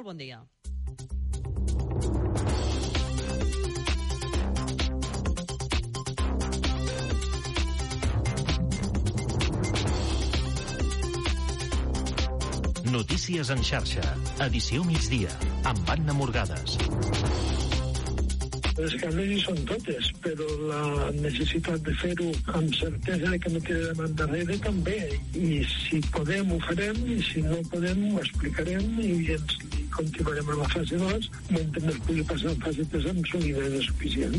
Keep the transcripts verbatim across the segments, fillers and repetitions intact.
Molt bon dia. Notícies en xarxa, edició migdia, amb Anna Morgades. Les canvis són totes, però la necessitat de fer-ho amb certesa que no quedarem endarrere també. I si podem ho farem, i si no podem ho explicarem i ens continuarem a la fase dos mentre no es pugui passar a fase tres amb solidesa suficient.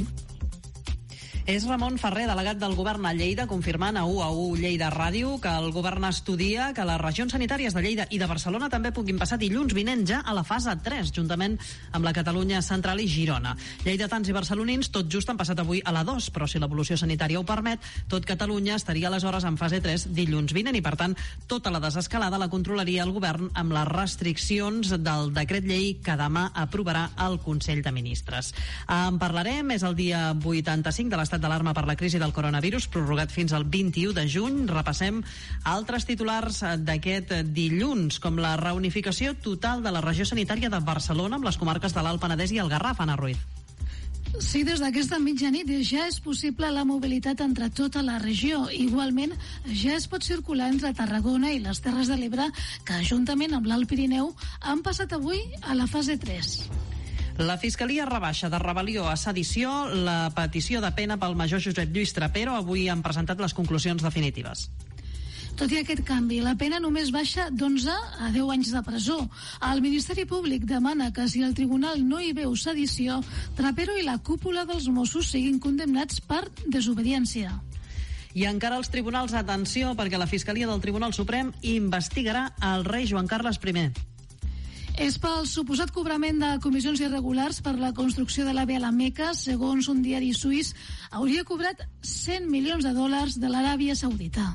És Ramon Ferrer, delegat del govern a Lleida, confirmant a u a u Lleida Ràdio que el govern estudia que les regions sanitàries de Lleida i de Barcelona també puguin passar dilluns vinent ja a la fase tres, juntament amb la Catalunya Central i Girona. Lleidatans i barcelonins tot just han passat avui a la dos, però si l'evolució sanitària ho permet, tot Catalunya estaria aleshores en fase tres dilluns vinent i, per tant, tota la desescalada la controlaria el govern amb les restriccions del decret llei que demà aprovarà el Consell de Ministres. En parlarem, és el dia vuitanta-cinc de l'estat d'alarma per la crisi del coronavirus, prorrogat fins al vint-i-u de juny. Repassem altres titulars d'aquest dilluns, com la reunificació total de la regió sanitària de Barcelona amb les comarques de l'Alt Penedès i el Garraf. Anna Ruiz. Sí, des d'aquesta mitjanit ja és possible la mobilitat entre tota la regió. Igualment, ja es pot circular entre Tarragona i les Terres de l'Ebre, que juntament amb l'Alt Pirineu han passat avui a la fase tres. La Fiscalia rebaixa de rebel·lió a sedició la petició de pena pel major Josep Lluís Trapero. Avui han presentat les conclusions definitives. Tot i aquest canvi, la pena només baixa d'onze a deu anys de presó. El Ministeri Públic demana que si el tribunal no hi veu sedició, Trapero i la cúpula dels Mossos siguin condemnats per desobediència. I encara els tribunals, atenció, perquè la Fiscalia del Tribunal Suprem investigarà el rei Joan Carles primer. És pel suposat cobrament de comissions irregulars per la construcció de la via a la Meca. Segons un diari suís, hauria cobrat cent milions de dòlars de l'Aràbia Saudita.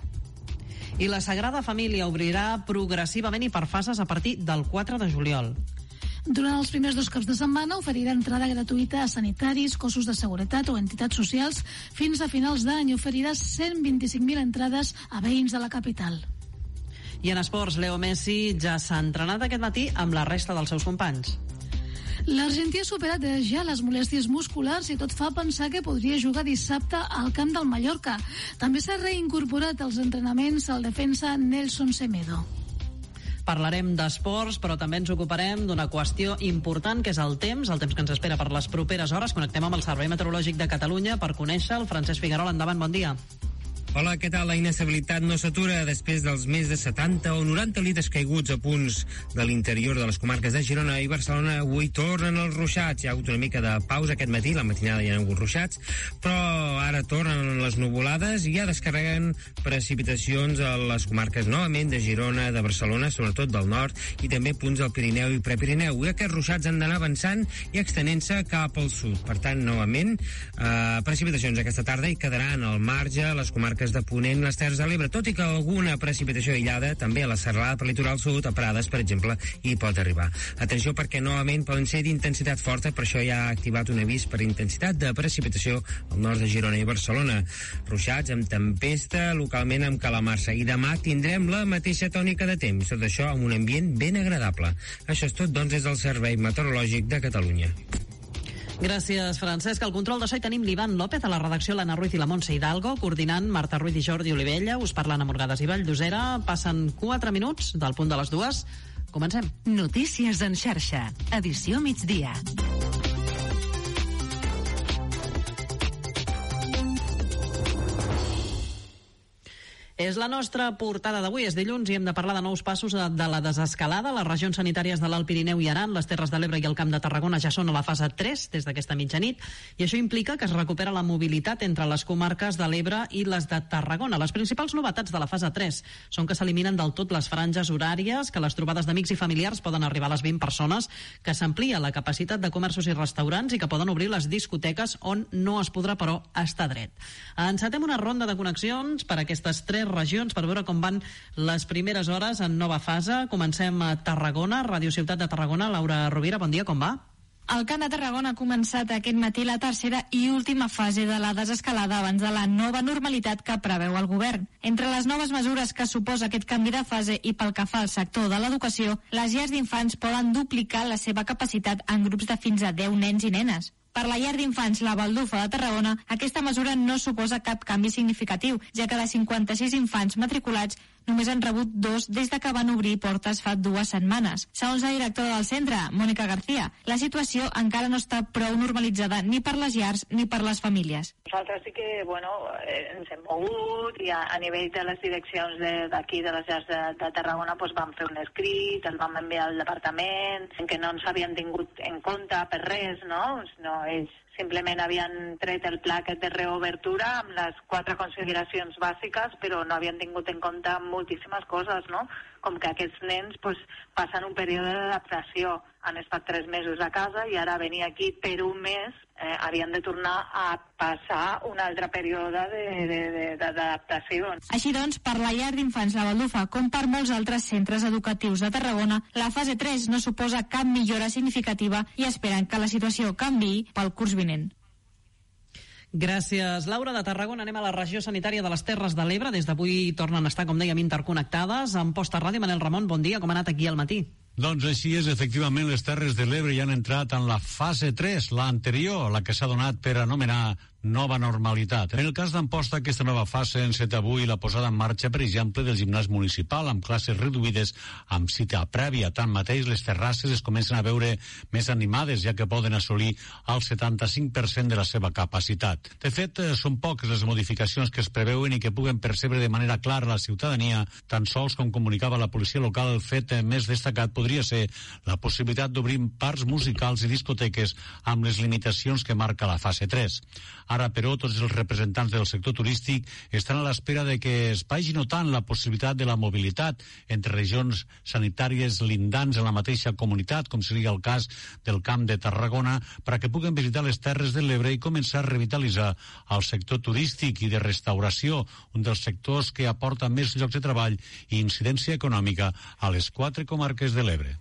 I la Sagrada Família obrirà progressivament i per fases a partir del quatre de juliol. Durant els primers dos caps de setmana oferirà entrada gratuïta a sanitaris, cossos de seguretat o entitats socials. Fins a finals d'any oferirà cent vint-i-cinc mil entrades a veïns de la capital. I en esports, Leo Messi ja s'ha entrenat aquest matí amb la resta dels seus companys. L'Argentí ha superat ja les molèsties musculars i tot fa pensar que podria jugar dissabte al camp del Mallorca. També s'ha reincorporat als entrenaments el defensa Nelson Semedo. Parlarem d'esports, però també ens ocuparem d'una qüestió important, que és el temps, el temps que ens espera per les properes hores. Connectem amb el Servei Meteorològic de Catalunya per conèixer el Francesc Figuerola. Endavant, bon dia. Hola, què tal? La inestabilitat no s'atura després dels més de setanta o noranta litres caiguts a punts de l'interior de les comarques de Girona i Barcelona. Avui tornen els ruixats. Hi ha hagut una mica de pausa aquest matí, la matinada hi ha hagut ruixats, però ara tornen les nuvolades i ja descarreguen precipitacions a les comarques novament de Girona, de Barcelona, sobretot del nord, i també punts del Pirineu i Prepirineu. I aquests ruixats han d'anar avançant i extenent-se cap al sud. Per tant, novament, eh, precipitacions aquesta tarda i quedaran al marge les comarques de Ponent, les Terres de l'Ebre, tot i que alguna precipitació aïllada també a la serralada per litoral sud, a Prades, per exemple, hi pot arribar. Atenció, perquè novament poden ser d'intensitat forta, per això ja ha activat un avís per intensitat de precipitació al nord de Girona i Barcelona. Ruixats amb tempesta, localment amb calamarsa, i demà tindrem la mateixa tònica de temps, tot això amb un ambient ben agradable. Això és tot, doncs, des del Servei Meteorològic de Catalunya. Gràcies, Francesc. Al control de so hi tenim l'Ivan López, a la redacció l'Anna Ruiz i la Montse Hidalgo, coordinant Marta Ruiz i Jordi Olivella. Us parlen a Morgades i Valldosera. Passen quatre minuts del punt de les dues. Comencem. Notícies en xarxa, edició migdia. És la nostra portada d'avui, és dilluns i hem de parlar de nous passos de, de la desescalada. Les regions sanitàries de l'Alt Pirineu i Aran, les Terres de l'Ebre i el Camp de Tarragona ja són a la fase tres des d'aquesta mitjanit, i això implica que es recupera la mobilitat entre les comarques de l'Ebre i les de Tarragona. Les principals novetats de la fase tres són que s'eliminen del tot les franges horàries, que les trobades d'amics i familiars poden arribar a les vint persones, que s'amplia la capacitat de comerços i restaurants i que poden obrir les discoteques on no es podrà, però, estar dret. Encetem una ronda de connexions per aquestes tres regions per veure com van les primeres hores en nova fase. Comencem a Tarragona, Ràdio Ciutat de Tarragona. Laura Rovira, bon dia, com va? El Camp de Tarragona ha començat aquest matí la tercera i última fase de la desescalada abans de la nova normalitat que preveu el govern. Entre les noves mesures que suposa aquest canvi de fase i pel que fa al sector de l'educació, les llars d'infants poden duplicar la seva capacitat en grups de fins a deu nens i nenes. Per la llar d'infants La Baldufa de Tarragona, aquesta mesura no suposa cap canvi significatiu, ja que de cinquanta-sis infants matriculats només han rebut dos des de que van obrir portes fa dues setmanes. Segons la directora del centre, Mònica García, la situació encara no està prou normalitzada ni per les llars ni per les famílies. Nosaltres sí que, bueno, ens hem mogut i a, a nivell de les direccions d'aquí, de, de les llars de, de Tarragona, doncs vam fer un escrit, el vam enviar al departament, en què no ens havien tingut en compte per res, no? No, ells simplement havien tret el pla aquest de reobertura amb les quatre consideracions bàsiques, però no havien tingut en compte moltíssimes coses, no? Com que aquests nens pues, passen un període d'adaptació. Han estat tres mesos a casa i ara venir aquí per un mes eh, havien de tornar a passar un altre període d'adaptació. Així doncs, per la llar d'infants La Baldufa, com per molts altres centres educatius de Tarragona, la fase tres no suposa cap millora significativa i esperen que la situació canviï pel curs vinent. Gràcies, Laura. De Tarragona anem a la regió sanitària de les Terres de l'Ebre. Des d'avui tornen a estar, com dèiem, interconnectades. En Posta Ràdio, Manel Ramon, bon dia. Com ha anat aquí al matí? Doncs així és, efectivament, les Terres de l'Ebre ja han entrat en la fase tres, la anterior, la que s'ha donat per anomenar nova normalitat. En el cas d'Amposta, aquesta nova fase enceta avui la posada en marxa, per exemple, del gimnàs municipal, amb classes reduïdes, amb cita prèvia. Tanmateix, les terrasses es comencen a veure més animades, ja que poden assolir el setanta-cinc per cent de la seva capacitat. De fet, són poques les modificacions que es preveuen i que puguen percebre de manera clara la ciutadania, tan sols com comunicava la policia local, el fet més destacat podria ser la possibilitat d'obrir parcs musicals i discoteques amb les limitacions que marca la fase tres. Ara, però, tots els representants del sector turístic estan a l'espera de que es vagi notant la possibilitat de la mobilitat entre regions sanitàries lindants en la mateixa comunitat, com seria el cas del Camp de Tarragona, perquè puguen visitar les Terres de l'Ebre i començar a revitalitzar el sector turístic i de restauració, un dels sectors que aporta més llocs de treball i incidència econòmica a les quatre comarques de l'Ebre.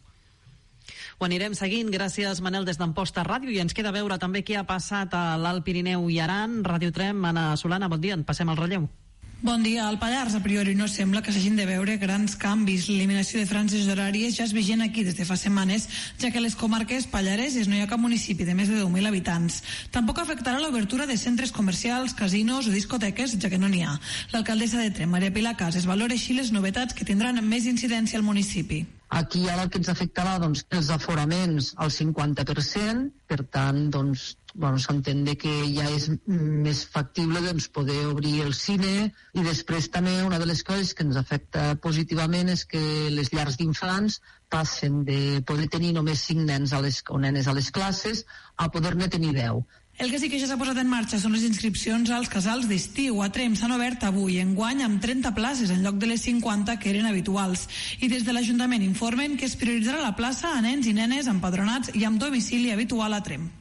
Ho anirem seguint. Gràcies, Manel, des d'Amposta Ràdio. I ens queda veure també què ha passat a l'Alt Pirineu i Aran. Ràdio Trem, Anna Solana, bon dia. En passem al relleu. Bon dia. Al Pallars, a priori, no sembla que s'hagin de veure grans canvis. L'eliminació de franges horàries ja és vigent aquí des de fa setmanes, ja que a les comarques pallareses no hi ha cap municipi de més de deu mil habitants. Tampoc afectarà l'obertura de centres comercials, casinos o discoteques, ja que no n'hi ha. L'alcaldessa de Trem, Maria Pilar Casas, valora així les novetats que tindran més incidència al municipi. Aquí ara el que ens afectarà, doncs, els aforaments al cinquanta per cent, per tant, doncs, bueno, s'entén que ja és més factible, doncs, poder obrir el cine, i després també una de les coses que ens afecta positivament és que les llars d'infants passen de poder tenir només cinc nens a les, o nenes a les classes a poder-ne tenir deu. El que sí que ja s'ha posat en marxa són les inscripcions als casals d'estiu. A Trem s'han obert avui, enguany, amb trenta places en lloc de les cinquanta que eren habituals. I des de l'Ajuntament informen que es prioritzarà la plaça a nens i nenes empadronats i amb domicili habitual a Trem.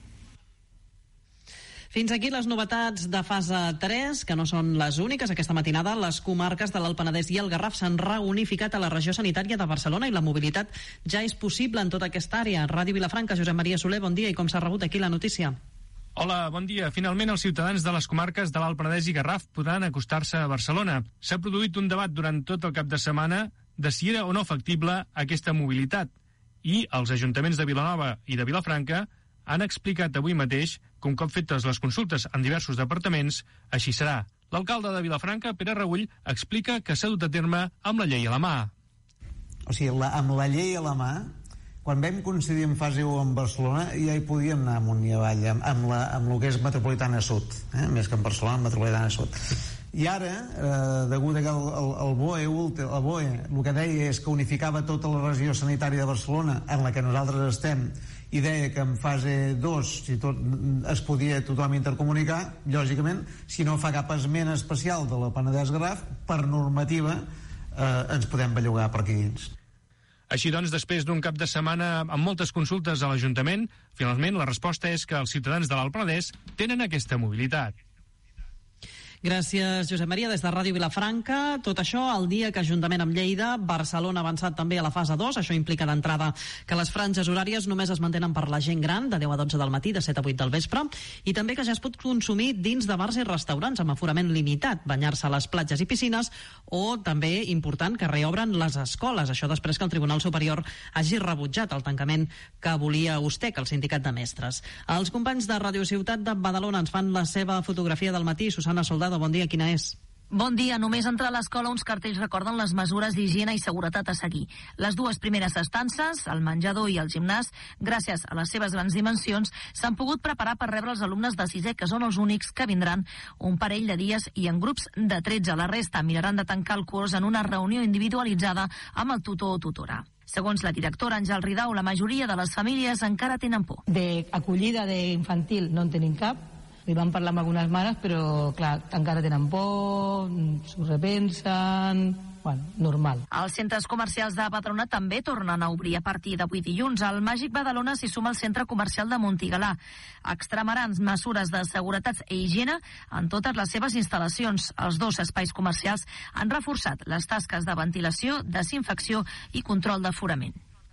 Fins aquí les novetats de fase tres, que no són les úniques. Aquesta matinada les comarques de l'Alt Penedès i el Garraf s'han reunificat a la regió sanitària de Barcelona i la mobilitat ja és possible en tota aquesta àrea. Ràdio Vilafranca, Josep Maria Soler, bon dia. I com s'ha rebut aquí la notícia? Hola, bon dia. Finalment, els ciutadans de les comarques de l'Alt Penedès i Garraf podran acostar-se a Barcelona. S'ha produït un debat durant tot el cap de setmana de si era o no factible aquesta mobilitat. I els ajuntaments de Vilanova i de Vilafranca han explicat avui mateix que un cop fetes les consultes en diversos departaments, així serà. L'alcalde de Vilafranca, Pere Regull, explica que s'ha dut a terme amb la llei a la mà. O sigui, la, amb la llei a la mà, quan vam coincidir en fase u amb Barcelona, ja hi podíem anar amunt i avall, amb, amb, la, amb el que és Metropolitana Sud, eh? Més que en Barcelona, Metropolitana Sud. I ara, eh, degut a que el, el, el BOE, el BOE el que deia és que unificava tota la regió sanitària de Barcelona, en la que nosaltres estem, i deia que en fase dos si tot, es podia tothom intercomunicar, lògicament, si no fa cap esment especial de la Penedès-Garraf, per normativa eh, ens podem bellugar per aquí dins. Així doncs, després d'un cap de setmana amb moltes consultes a l'Ajuntament, finalment la resposta és que els ciutadans de l'Alt Penedès tenen aquesta mobilitat. Gràcies, Josep Maria. Des de Ràdio Vilafranca, tot això el dia que juntament amb Lleida, Barcelona ha avançat també a la fase dos. Això implica d'entrada que les franges horàries només es mantenen per la gent gran, de deu a dotze del matí, de set a vuit del vespre, i també que ja es pot consumir dins de bars i restaurants amb aforament limitat, banyar-se a les platges i piscines, o també, important, que reobren les escoles. Això després que el Tribunal Superior hagi rebutjat el tancament que volia USTEC, el sindicat de mestres. Els companys de Radio Ciutat de Badalona ens fan la seva fotografia del matí. Susana Soldado, bon dia, quina és? Bon dia. Només entrar a l'escola uns cartells recorden les mesures d'higiene i seguretat a seguir. Les dues primeres estances, el menjador i el gimnàs, gràcies a les seves grans dimensions, s'han pogut preparar per rebre els alumnes de sisè, que són els únics que vindran un parell de dies i en grups de tretze. La resta miraran de tancar el curs en una reunió individualitzada amb el tutor o tutora. Segons la directora Àngel Ridao, la majoria de les famílies encara tenen por. De acollida d'infantil no en tenim cap. Li vam parlar amb algunes mares, però, clar, encara tenen por, s'ho repensen... Bueno, normal. Els centres comercials de Badalona també tornen a obrir a partir d'avui dilluns. Al Màgic Badalona s'hi suma el centre comercial de Montigalà. Extremaran mesures de seguretat i higiene en totes les seves instal·lacions. Els dos espais comercials han reforçat les tasques de ventilació, desinfecció i control d'aforament.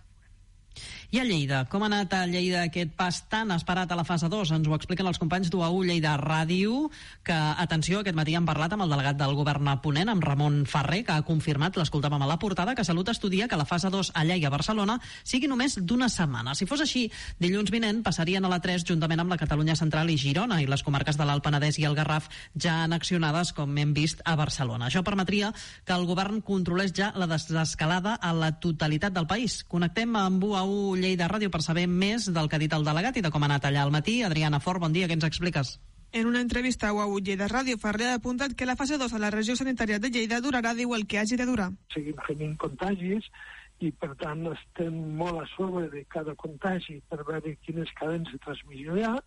I a Lleida, com ha anat a Lleida aquest pas tan esperat a la fase dos? Ens ho expliquen els companys d'U A U Lleida Ràdio, que, atenció, aquest matí han parlat amb el delegat del govern a Ponent, amb Ramon Ferrer, que ha confirmat, l'escoltàvem a la portada, que Salut estudia que la fase dos a Lleida i a Barcelona sigui només d'una setmana. Si fos així, dilluns vinent passarien a la tres juntament amb la Catalunya Central i Girona, i les comarques de l'Alt Penedès i el Garraf ja anaccionades, com hem vist a Barcelona. Això permetria que el govern controlés ja la desescalada a la totalitat del país. Connectem amb U A U Lleida Ràdio per saber més del que ha dit el delegat i de com ha anat allà al matí. Adriana Fort, bon dia, què ens expliques? En una entrevista a U A U Lleida Ràdio, Ferrer ha apuntat que la fase dos a la regió sanitària de Lleida durarà, diu, el que hagi de durar. Seguim fent contagis i, per tant, estem molt a sobre de cada contagi per veure quines cadens de transmissió hi ha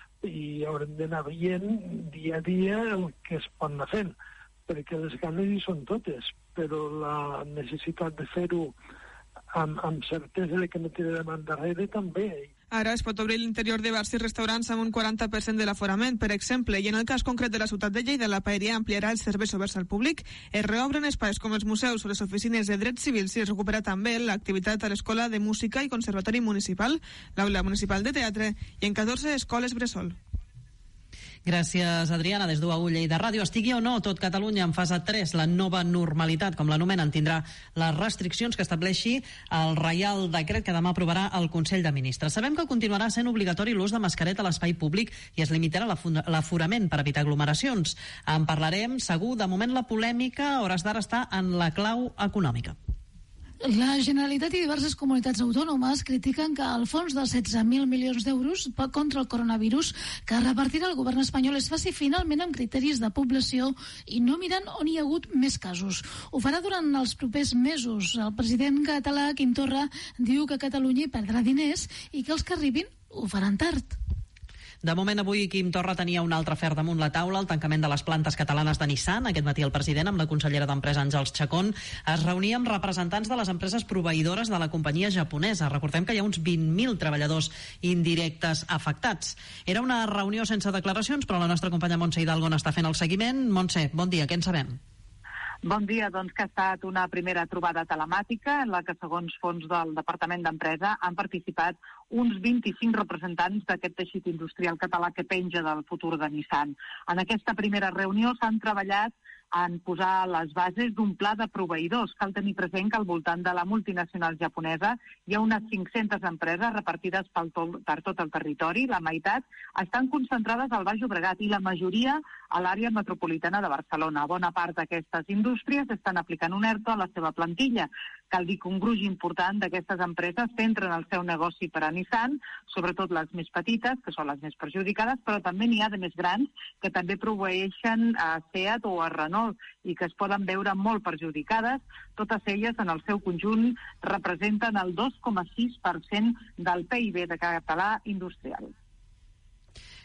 i haurem d'anar veient dia a dia el que es pot anar fent, perquè les ganes hi són totes, però la necessitat de fer-ho amb, amb certesa de que no tirarem darrere també. Ara es pot obrir l'interior de bars i restaurants amb un quaranta per cent de l'aforament, per exemple, i en el cas concret de la ciutat de Lleida, la paeria ampliarà els serveis oberts al públic, es reobren espais com els museus o les oficines de drets civils i es recupera també l'activitat a l'Escola de Música i Conservatori Municipal, l'Aula Municipal de Teatre i en catorze escoles bressol. Gràcies, Adriana. Des d'U A U Lleida Ràdio. Estigui o no tot Catalunya en fase tres, la nova normalitat, com l'anomenen, tindrà les restriccions que estableixi el Reial Decret que demà aprovarà el Consell de Ministres. Sabem que continuarà sent obligatori l'ús de mascareta a l'espai públic i es limitarà l'aforament per evitar aglomeracions. En parlarem segur. De moment la polèmica, a hores d'ara, està en la clau econòmica. La Generalitat i diverses comunitats autònomes critiquen que el fons de setze mil milions d'euros contra el coronavirus que repartirà el govern espanyol es faci finalment amb criteris de població i no mirant on hi ha hagut més casos. Ho farà durant els propers mesos. El president català, Quim Torra, diu que Catalunya hi perdrà diners i que els que arribin ho faran tard. De moment, avui Quim Torra tenia un altre afer damunt la taula, el tancament de les plantes catalanes de Nissan. Aquest matí el president, amb la consellera d'Empresa Àngels Chacón, es reunia amb representants de les empreses proveïdores de la companyia japonesa. Recordem que hi ha uns vint mil treballadors indirectes afectats. Era una reunió sense declaracions, però la nostra companya Montse Hidalgo n'està fent el seguiment. Montse, bon dia, què en sabem? Bon dia, doncs que ha estat una primera trobada telemàtica en la que, segons fons del Departament d'Empresa, han participat uns vint-i-cinc representants d'aquest teixit industrial català que penja del futur de Nissan. En aquesta primera reunió s'han treballat en posar les bases d'un pla de proveïdors. Cal tenir present que al voltant de la multinacional japonesa hi ha unes cinc-centes empreses repartides pel to- per tot el territori. La meitat estan concentrades al Baix Llobregat i la majoria a l'àrea metropolitana de Barcelona. Bona part d'aquestes indústries estan aplicant un ERTO a la seva plantilla. Cal dir que un gruix important d'aquestes empreses centren el seu negoci per a Nissan, sobretot les més petites, que són les més perjudicades, però també n'hi ha de més grans que també proveeixen a Seat o a Renault i que es poden veure molt perjudicades. Totes elles, en el seu conjunt, representen el dos coma sis per cent del P I B de català industrial.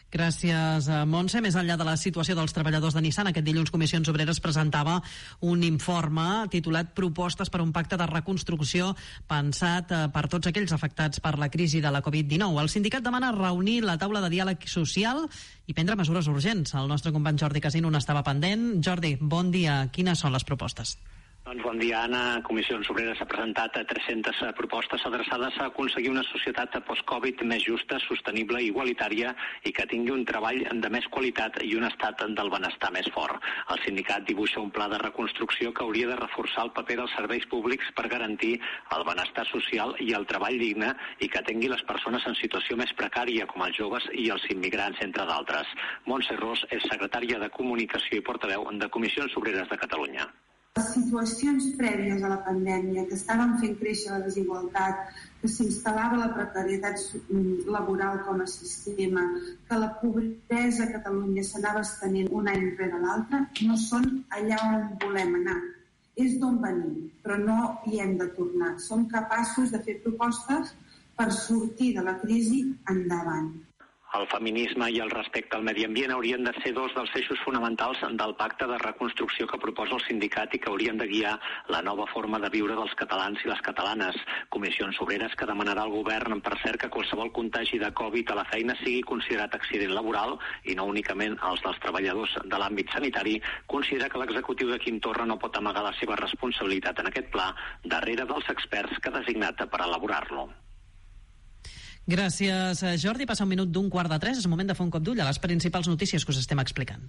Gràcies, Montse. Més enllà de la situació dels treballadors de Nissan, aquest dilluns Comissions Obreres presentava un informe titulat Propostes per un pacte de reconstrucció pensat per tots aquells afectats per la crisi de la covid dinou. El sindicat demana reunir la taula de diàleg social i prendre mesures urgents. El nostre company Jordi Casino n'estava pendent. Jordi, bon dia. Quines són les propostes? Doncs bon dia, Anna. Comissions Obreres ha presentat tres-centes propostes adreçades a aconseguir una societat post-Covid més justa, sostenible, igualitària i que tingui un treball de més qualitat i un estat del benestar més fort. El sindicat dibuixa un pla de reconstrucció que hauria de reforçar el paper dels serveis públics per garantir el benestar social i el treball digne i que atengui les persones en situació més precària, com els joves i els immigrants, entre d'altres. Montse Ros és secretària de Comunicació i portaveu de Comissions Obreres de Catalunya. Les situacions prèvies a la pandèmia que estaven fent créixer la desigualtat, que s'instal·lava la precarietat laboral com a sistema, que la pobresa a Catalunya s'anava estenent un any rere l'altre, no són allà on volem anar. És d'on venim, però no hi hem de tornar. Som capaços de fer propostes per sortir de la crisi endavant. El feminisme i el respecte al medi ambient haurien de ser dos dels eixos fonamentals del pacte de reconstrucció que proposa el sindicat i que haurien de guiar la nova forma de viure dels catalans i les catalanes. Comissions Obreres que demanarà al govern, per cert, que qualsevol contagi de Covid a la feina sigui considerat accident laboral i no únicament els dels treballadors de l'àmbit sanitari, considera que l'executiu de Quim Torra no pot amagar la seva responsabilitat en aquest pla darrere dels experts que ha designat per elaborar-lo. Gràcies, Jordi. Passa un minut d'un quart de tres. És moment de fer un cop d'ull a les principals notícies que us estem explicant.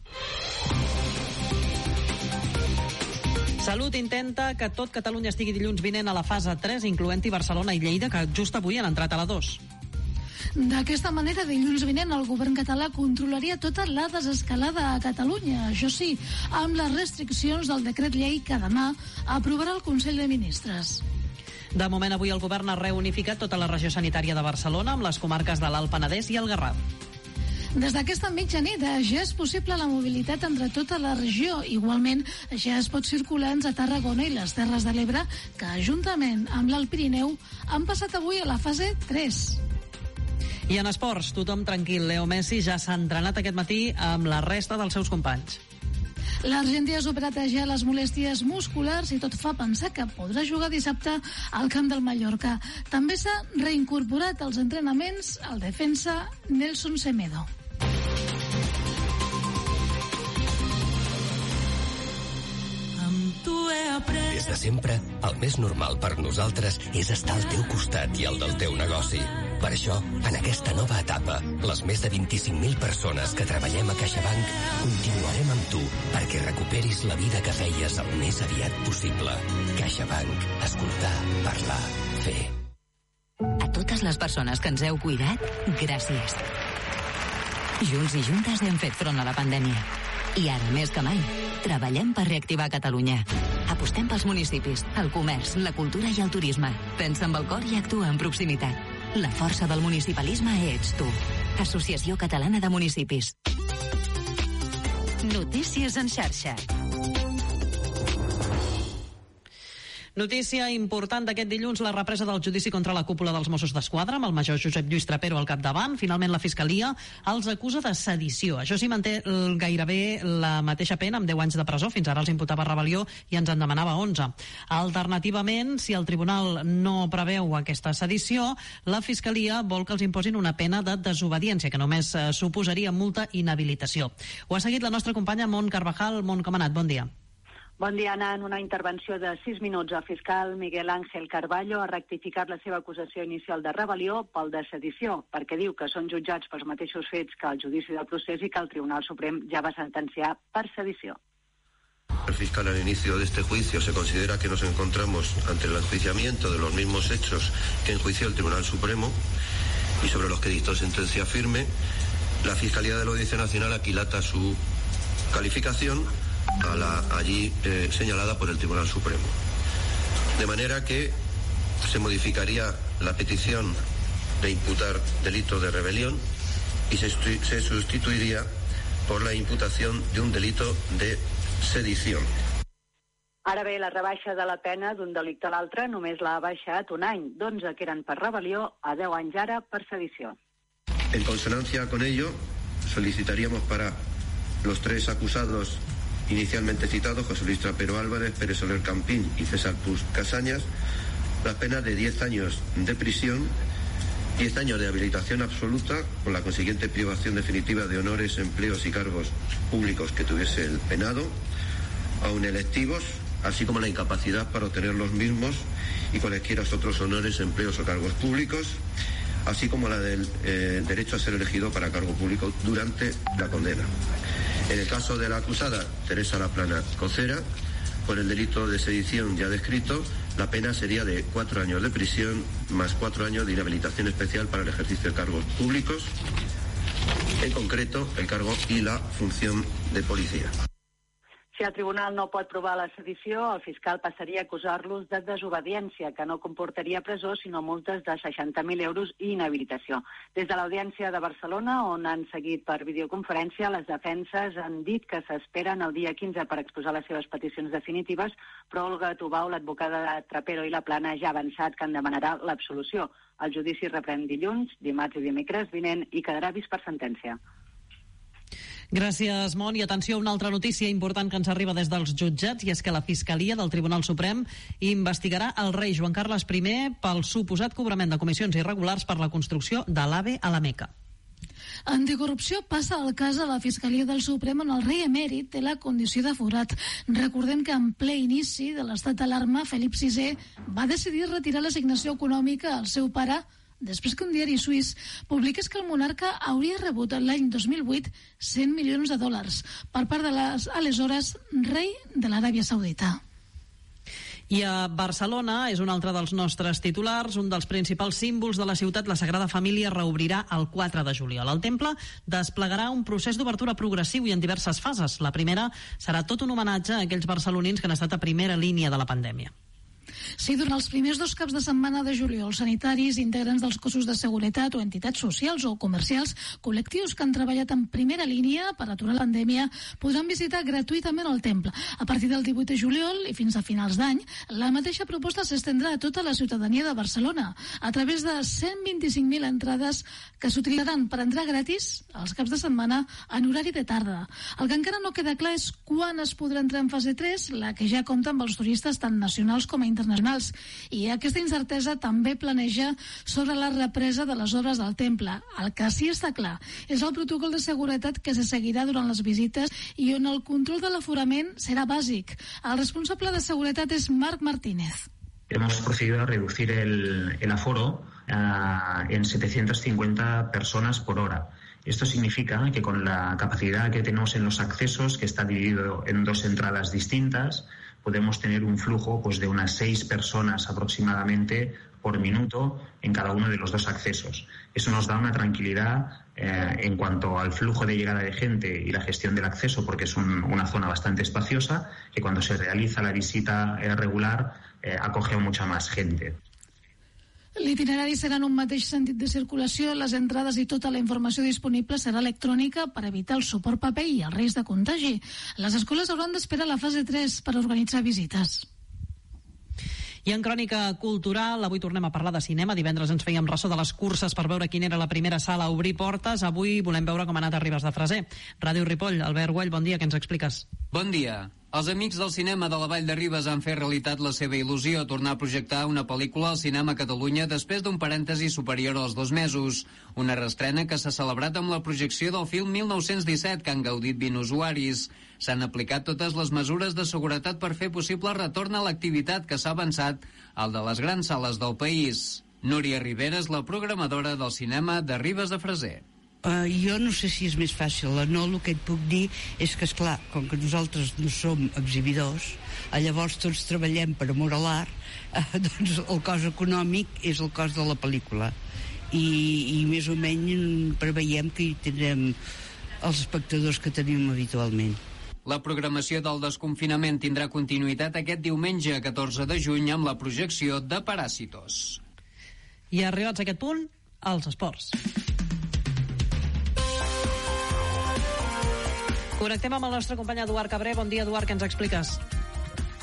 Salut intenta que tot Catalunya estigui dilluns vinent a la fase tres, incloent-hi Barcelona i Lleida, que just avui han entrat a la dos. D'aquesta manera, dilluns vinent, el govern català controlaria tota la desescalada a Catalunya. Això sí, amb les restriccions del decret llei que demà aprovarà el Consell de Ministres. De moment, avui el govern ha reunificat tota la regió sanitària de Barcelona amb les comarques de l'Alt Penedès i el Garraf. Des d'aquesta mitjanit ja és possible la mobilitat entre tota la regió. Igualment, ja es pot circular entre Tarragona i les Terres de l'Ebre, que, juntament amb l'Alt Pirineu, han passat avui a la fase tres. I en esports, tothom tranquil. Leo Messi ja s'ha entrenat aquest matí amb la resta dels seus companys. L'argentí ha superat ja les molèsties musculars i tot fa pensar que podrà jugar dissabte al camp del Mallorca. També s'ha reincorporat als entrenaments el defensa Nelson Semedo. Des de sempre, el més normal per nosaltres és estar al teu costat i al del teu negoci. Per això, en aquesta nova etapa, les més de vint-i-cinc mil persones que treballem a CaixaBank continuarem amb tu perquè recuperis la vida que feies el més aviat possible. CaixaBank. Escoltar, parlar, fer. A totes les persones que ens heu cuidat, gràcies. Junts i juntes hem fet front a la pandèmia. I ara, més que mai, treballem per reactivar Catalunya. Apostem pels municipis, el comerç, la cultura i el turisme. Pensa amb el cor i actua amb proximitat. La força del municipalisme ets tu. Associació Catalana de Municipis. Notícies en xarxa. Notícia important d'aquest dilluns, la represa del judici contra la cúpula dels Mossos d'Esquadra, amb el major Josep Lluís Trapero al capdavant. Finalment, la Fiscalia els acusa de sedició. Això sí, manté gairebé la mateixa pena, amb deu anys de presó. Fins ara els imputava rebel·lió i ens en demanava onze. Alternativament, si el tribunal no preveu aquesta sedició, la Fiscalia vol que els imposin una pena de desobediència, que només eh, suposaria multa i inhabilitació. Ho ha seguit la nostra companya Mont Carvajal. Mont, com ha anat? Bon dia. Bon dia, Anna. En una intervenció de sis minuts, el fiscal Miguel Ángel Carballo ha rectificat la seva acusació inicial de rebel·lió pel de sedició, perquè diu que són jutjats pels mateixos fets que el judici del procés i que el Tribunal Suprem ja va sentenciar per sedició. El fiscal al inicio de este juicio se considera que nos encontramos ante el enjuiciamiento de los mismos hechos que enjuició el Tribunal Supremo y sobre los que dictó sentencia firme. La Fiscalía de la Audiencia Nacional aquilata su calificación a la allí eh, señalada por el Tribunal Supremo. De manera que se modificaría la petición de imputar delito de rebelión y se, se sustituiría por la imputación de un delito de sedición. Ara bé, la rebaixa de la pena d'un delicte a l'altre només l'ha baixat un any, d'onze que eren per rebel·lió a deu anys ara per sedició. En consonancia con ello, solicitaríamos para los tres acusados inicialmente citados, José Luis Trapero Álvarez, Pérez Soler Campín y César Puz Casañas, la pena de diez años de prisión, diez años de habilitación absoluta, con la consiguiente privación definitiva de honores, empleos y cargos públicos que tuviese el penado, aun electivos, así como la incapacidad para obtener los mismos y cualesquiera otros honores, empleos o cargos públicos, así como la del eh, derecho a ser elegido para cargo público durante la condena. En el caso de la acusada Teresa Laplana Cocera, por el delito de sedición ya descrito, la pena sería de cuatro años de prisión más cuatro años de inhabilitación especial para el ejercicio de cargos públicos, en concreto el cargo y la función de policía. Si el tribunal no pot provar la sedició, el fiscal passaria a acusar-los de desobediència, que no comportaria presó, sinó multes de seixanta mil euros i inhabilitació. Des de l'Audiència de Barcelona, on han seguit per videoconferència, les defenses han dit que s'esperen el dia quinze per exposar les seves peticions definitives, però Olga Tubau, l'advocada de Trapero i Laplana, ja ha avançat que en demanarà l'absolució. El judici reprèn dilluns, dimarts i dimecres vinent i quedarà vist per sentència. Gràcies, Mont. I atenció a una altra notícia important que ens arriba des dels jutjats, i és que la Fiscalia del Tribunal Suprem investigarà el rei Joan Carles I pel suposat cobrament de comissions irregulars per la construcció de l'AVE a la Meca. Anticorrupció passa el cas a la Fiscalia del Suprem, on el rei emèrit té la condició de forat. Recordem que en ple inici de l'estat d'alarma, Felip sisè va decidir retirar l'assignació econòmica al seu pare després que un diari suís publiqués que el monarca hauria rebut l'any dos mil vuit cent milions de dòlars per part de l'aleshores rei de l'Aràbia Saudita. I a Barcelona és un altre dels nostres titulars. Un dels principals símbols de la ciutat, la Sagrada Família, reobrirà el quatre de juliol. El temple desplegarà un procés d'obertura progressiu i en diverses fases. La primera serà tot un homenatge a aquells barcelonins que han estat a primera línia de la pandèmia. Sí, durant els primers dos caps de setmana de juliol, sanitaris, integrants dels cossos de seguretat o entitats socials o comercials, col·lectius que han treballat en primera línia per aturar la pandèmia, podran visitar gratuïtament el temple. A partir del divuit de juliol i fins a finals d'any, la mateixa proposta s'estendrà a tota la ciutadania de Barcelona, a través de cent vint-i-cinc mil entrades que s'utilitzaran per entrar gratis els caps de setmana en horari de tarda. El que encara no queda clar és quan es podrà entrar en fase tres, la que ja compta amb els turistes tant nacionals com a internacionals. I aquesta incertesa també planeja sobre la represa de les obres del temple. El que sí està clar és el protocol de seguretat que se seguirà durant les visites i on el control de l'aforament serà bàsic. El responsable de seguretat és Marc Martínez. Hemos procedido a reducir el, el aforo uh, en setecientas cincuenta personas por hora. Esto significa que con la capacidad que tenemos en los accesos, que está dividido en dos entradas distintas, podemos tener un flujo pues, de unas seis personas aproximadamente por minuto en cada uno de los dos accesos. Eso nos da una tranquilidad eh, en cuanto al flujo de llegada de gente y la gestión del acceso, porque es un, una zona bastante espaciosa, que cuando se realiza la visita eh, regular eh, acoge a mucha más gente. L'itinerari serà en un mateix sentit de circulació, les entrades i tota la informació disponible serà electrònica per evitar el suport paper i el risc de contagi. Les escoles hauran d'esperar la fase tres per organitzar visites. I en crònica cultural, avui tornem a parlar de cinema. Divendres ens fèiem ressò de les curses per veure quina era la primera sala a obrir portes. Avui volem veure com ha anat a Ribes de Freser. Ràdio Ripoll, Albert Güell, bon dia, què ens expliques? Bon dia. Els amics del cinema de la Vall de Ribes han fet realitat la seva il·lusió, tornar a projectar una pel·lícula al cinema a Catalunya després d'un parèntesi superior als dos mesos. Una reestrena que s'ha celebrat amb la projecció del film mil nou-cents disset, que han gaudit vint usuaris. S'han aplicat totes les mesures de seguretat per fer possible el retorn a l'activitat que s'ha avançat al de les grans sales del país. Núria Rivera és la programadora del cinema de Ribes de Freser. Uh, jo no sé si és més fàcil o no. El que et puc dir és que, esclar, com que nosaltres no som exhibidors, llavors tots treballem per amor a l'art, uh, doncs el cost econòmic és el cost de la pel·lícula. I, i més o menys preveiem que hi tindrem els espectadors que tenim habitualment. La programació del desconfinament tindrà continuïtat aquest diumenge, catorze de juny, amb la projecció de Paràsitos. I arribats a aquest punt, els esports. Connectem amb el nostre company Eduard Cabré. Bon dia, Eduard, què ens expliques?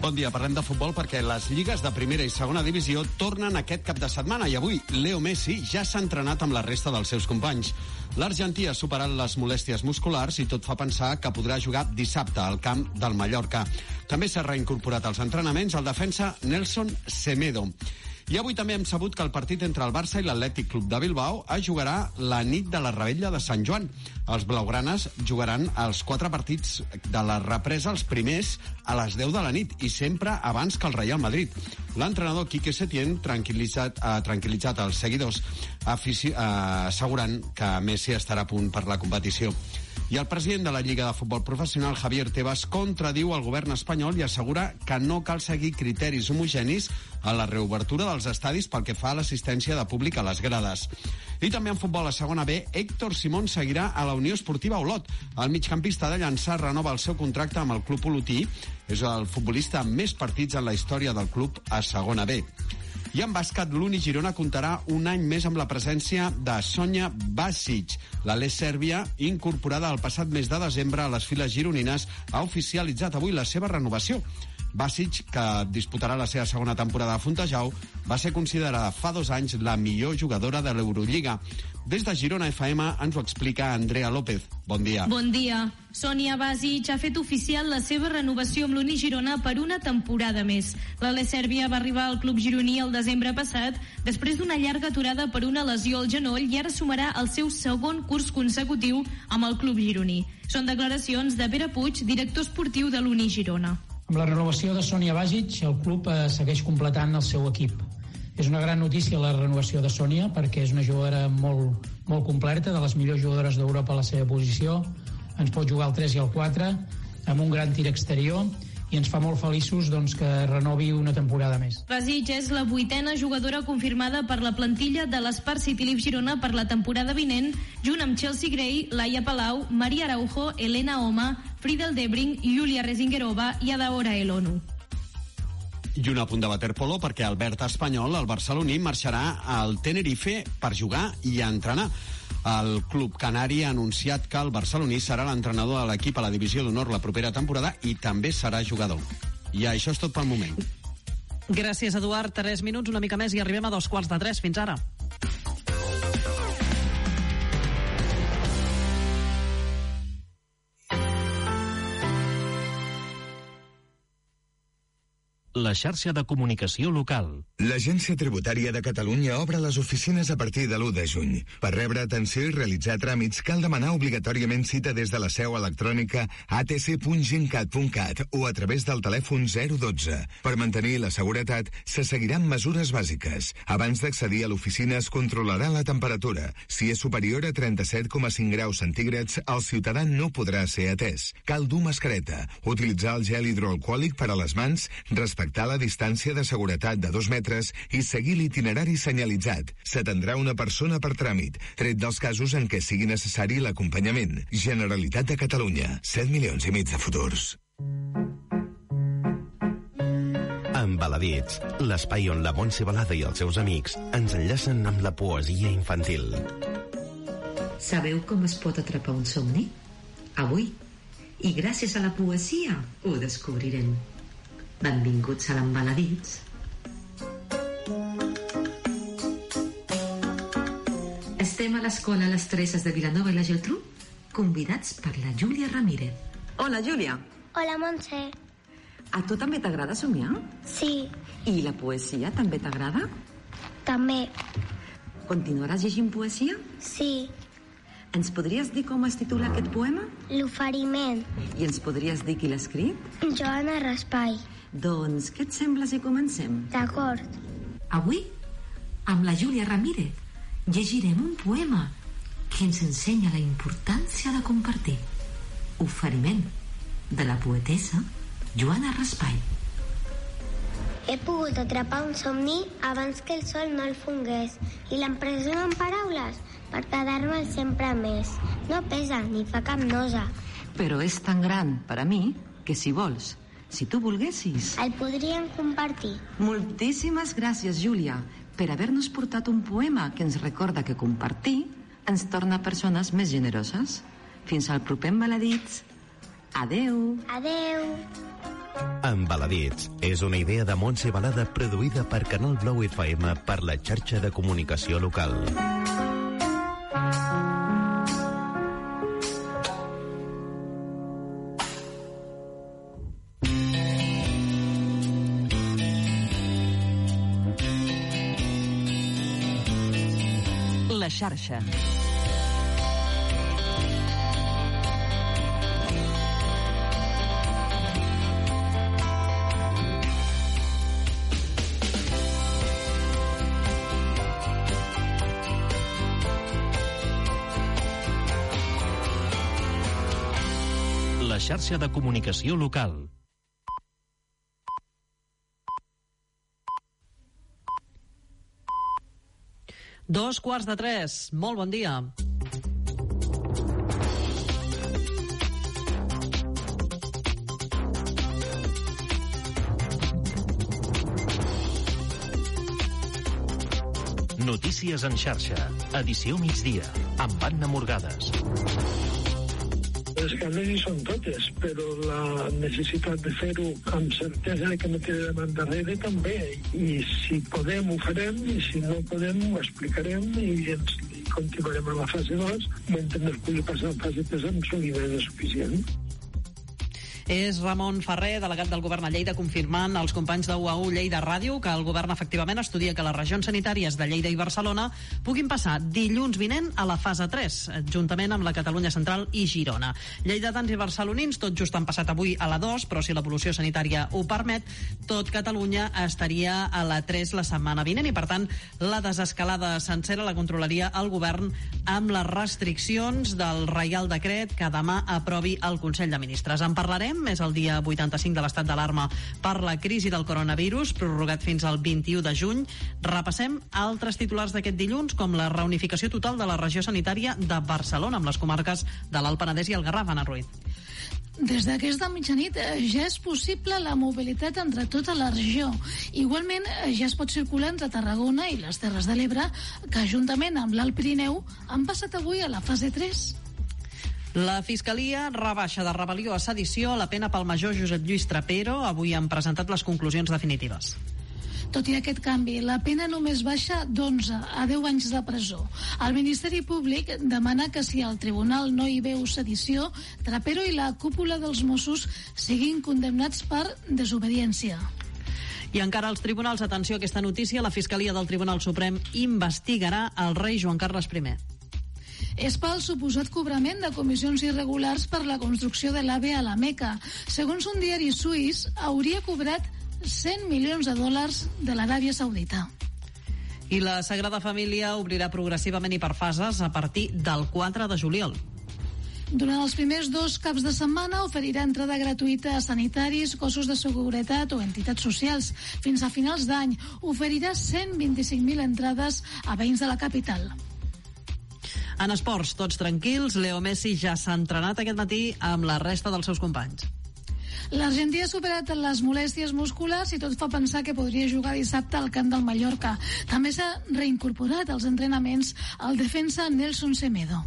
Bon dia, parlem de futbol perquè les lligues de primera i segona divisió tornen aquest cap de setmana i avui Leo Messi ja s'ha entrenat amb la resta dels seus companys. L'argentí ha superat les molèsties musculars i tot fa pensar que podrà jugar dissabte al camp del Mallorca. També s'ha reincorporat als entrenaments el defensa Nelson Semedo. I avui també hem sabut que el partit entre el Barça i l'Atlètic Club de Bilbao es jugarà la nit de la Revetlla de Sant Joan. Els blaugranes jugaran els quatre partits de la represa, els primers, a les deu de la nit i sempre abans que el Real Madrid. L'entrenador Quique Setién tranquil·litzat, ha tranquil·litzat els seguidors afici- eh, assegurant que Messi estarà a punt per la competició. I el president de la Lliga de Futbol Professional, Javier Tebas, contradiu el govern espanyol i assegura que no cal seguir criteris homogenis a la reobertura dels estadis pel que fa a l'assistència de públic a les grades. I també en futbol a segona B, Héctor Simón seguirà a la Unió Esportiva Olot. El migcampista de Llançà renova el seu contracte amb el club olotí. És el futbolista amb més partits en la història del club a segona B. I en bàsquet, l'Uni Girona comptarà un any més amb la presència de Sonja Basic. L'Alé Sèrbia, incorporada el passat mes de desembre a les files gironines, ha oficialitzat avui la seva renovació. Basic, que disputarà la seva segona temporada a Fontejau, va ser considerada fa dos anys la millor jugadora de l'Eurolliga. Des de Girona F M ens ho explica Andrea López. Bon dia. Bon dia. Sonja Basic ha fet oficial la seva renovació amb l'Uni Girona per una temporada més. L'Alé Sèrbia va arribar al club gironí el desembre passat després d'una llarga aturada per una lesió al genoll i ara sumarà el seu segon curs consecutiu amb el club gironí. Són declaracions de Pere Puig, director esportiu de l'Uni Girona. Amb la renovació de Sonja Basic, el club eh, segueix completant el seu equip. És una gran notícia la renovació de Sonja perquè és una jugadora molt, molt completa, de les millors jugadores d'Europa a la seva posició. Ens pot jugar al tres i al quatre, amb un gran tir exterior, i ens fa molt feliços doncs, que renovi una temporada més. Basic és la vuitena jugadora confirmada per la plantilla de l'Spar City Leaf Girona per la temporada vinent, junt amb Chelsea Gray, Laia Palau, Maria Araujo, Elena Oma, Friedel Debring, Julia Rezingerova i Adaora Elonu. I un apunt de waterpolo perquè Albert Espanyol, el barceloní, marxarà al Tenerife per jugar i entrenar. El club canari ha anunciat que el barceloní serà l'entrenador de l'equip a la divisió d'honor la propera temporada i també serà jugador. I això és tot pel moment. Gràcies, Eduard. Tres minuts, una mica més, i arribem a dos quarts de tres. Fins ara. La xarxa de comunicació local. L'Agència Tributària de Catalunya obre les oficines a partir de l'u de juny. Per rebre atenció i realitzar tràmits cal demanar obligatòriament cita des de la seu electrònica a t c punt gencat punt cat o a través del telèfon zero dotze. Per mantenir la seguretat, se seguiran mesures bàsiques. Abans d'accedir a l'oficina es controlarà la temperatura. Si és superior a trenta-set coma cinc graus centígrads, el ciutadà no podrà ser atès. Cal dur mascareta, utilitzar el gel hidroalcohòlic per a les mans, respectar la distància de seguretat de dos metres i seguir l'itinerari senyalitzat. S'atendrà una persona per tràmit, tret dels casos en què sigui necessari l'acompanyament. Generalitat de Catalunya, set milions i mig de futurs. Embaladits, l'espai on la Montse Balada i els seus amics ens enllacen amb la poesia infantil. Sabeu com es pot atrapar un somni? Avui. I gràcies a la poesia ho descobrirem. Benvinguts a l'Embaladits. Estem a l'escola Les Tereses de Vilanova i la Geltrú, convidats per la Júlia Ramírez. Hola, Júlia. Hola, Montse. A tu també t'agrada somiar? Sí. I la poesia també t'agrada? També. Continuaràs llegint poesia? Sí. Ens podries dir com es titula aquest poema? L'oferiment. I ens podries dir qui l'ha escrit? Joana Raspai. Doncs què et sembla si comencem? D'acord. Avui, amb la Júlia Ramírez, llegirem un poema que ens ensenya la importància de compartir. Oferiment, de la poetessa Joana Raspai. He pogut atrapar un somni abans que el sol no el fongués i l'empresono en paraules per quedar-me'l sempre més. No pesa ni fa cap nosa. Però és tan gran per a mi que si vols, si tu volguessis... El podríem compartir. Moltíssimes gràcies, Júlia, per haver-nos portat un poema que ens recorda que compartir ens torna persones més generoses. Fins al proper Embaladits. Adeu. Adeu. Embaladits és una idea de Montse Balada produïda per Canal Blau F M per la xarxa de comunicació local. La xarxa. La xarxa de comunicació local. Dos quarts de tres. Molt bon dia. Notícies en xarxa. Edició migdia. Amb Anna Morgades. Les coses hi són totes, però la necessitat de fer-ho amb certesa que no quedarem endarrere també. I si podem ho farem, i si no podem ho explicarem i ens continuarem a la fase dos, mentre no es pugui passar a fase tres amb solidesa suficient. És Ramon Ferrer, delegat del Govern a Lleida, confirmant als companys de U A U Lleida Ràdio que el Govern efectivament estudia que les regions sanitàries de Lleida i Barcelona puguin passar dilluns vinent a la fase tres, juntament amb la Catalunya Central i Girona. Lleidatans i barcelonins tot just han passat avui a la dos, però si l'evolució sanitària ho permet, tot Catalunya estaria a la tres la setmana vinent i, per tant, la desescalada sencera la controlaria el Govern amb les restriccions del Reial Decret que demà aprovi el Consell de Ministres. En parlarem. És el dia vuitanta-cinc de l'estat d'alarma per la crisi del coronavirus, prorrogat fins al vint-i-u de juny. Repassem altres titulars d'aquest dilluns, com la reunificació total de la regió sanitària de Barcelona amb les comarques de l'Alt Penedès i el Garraf. Anna Ruiz. Des d'aquesta mitjanit ja és possible la mobilitat entre tota la regió. Igualment, ja es pot circular entre Tarragona i les Terres de l'Ebre, que juntament amb l'Alt Pirineu han passat avui a la fase tres. La Fiscalia rebaixa de rebel·lió a sedició la pena pel major Josep Lluís Trapero. Avui han presentat les conclusions definitives. Tot i aquest canvi, la pena només baixa d'onze a deu anys de presó. El Ministeri Públic demana que si el tribunal no hi veu sedició, Trapero i la cúpula dels Mossos siguin condemnats per desobediència. I encara als tribunals, atenció a aquesta notícia, la Fiscalia del Tribunal Suprem investigarà el rei Joan Carles primer. És pel suposat cobrament de comissions irregulars per la construcció de l'AVE a la Meca. Segons un diari suís, hauria cobrat cent milions de dòlars de l'Aràbia Saudita. I la Sagrada Família obrirà progressivament i per fases a partir del quatre de juliol. Durant els primers dos caps de setmana oferirà entrada gratuïta a sanitaris, cossos de seguretat o entitats socials. Fins a finals d'any oferirà cent vint-i-cinc mil entrades a veïns de la capital. En esports, tots tranquils, Leo Messi ja s'ha entrenat aquest matí amb la resta dels seus companys. L'argentí ha superat les molèsties musculars i tot fa pensar que podria jugar dissabte al camp del Mallorca. També s'ha reincorporat als entrenaments el defensa Nelson Semedo.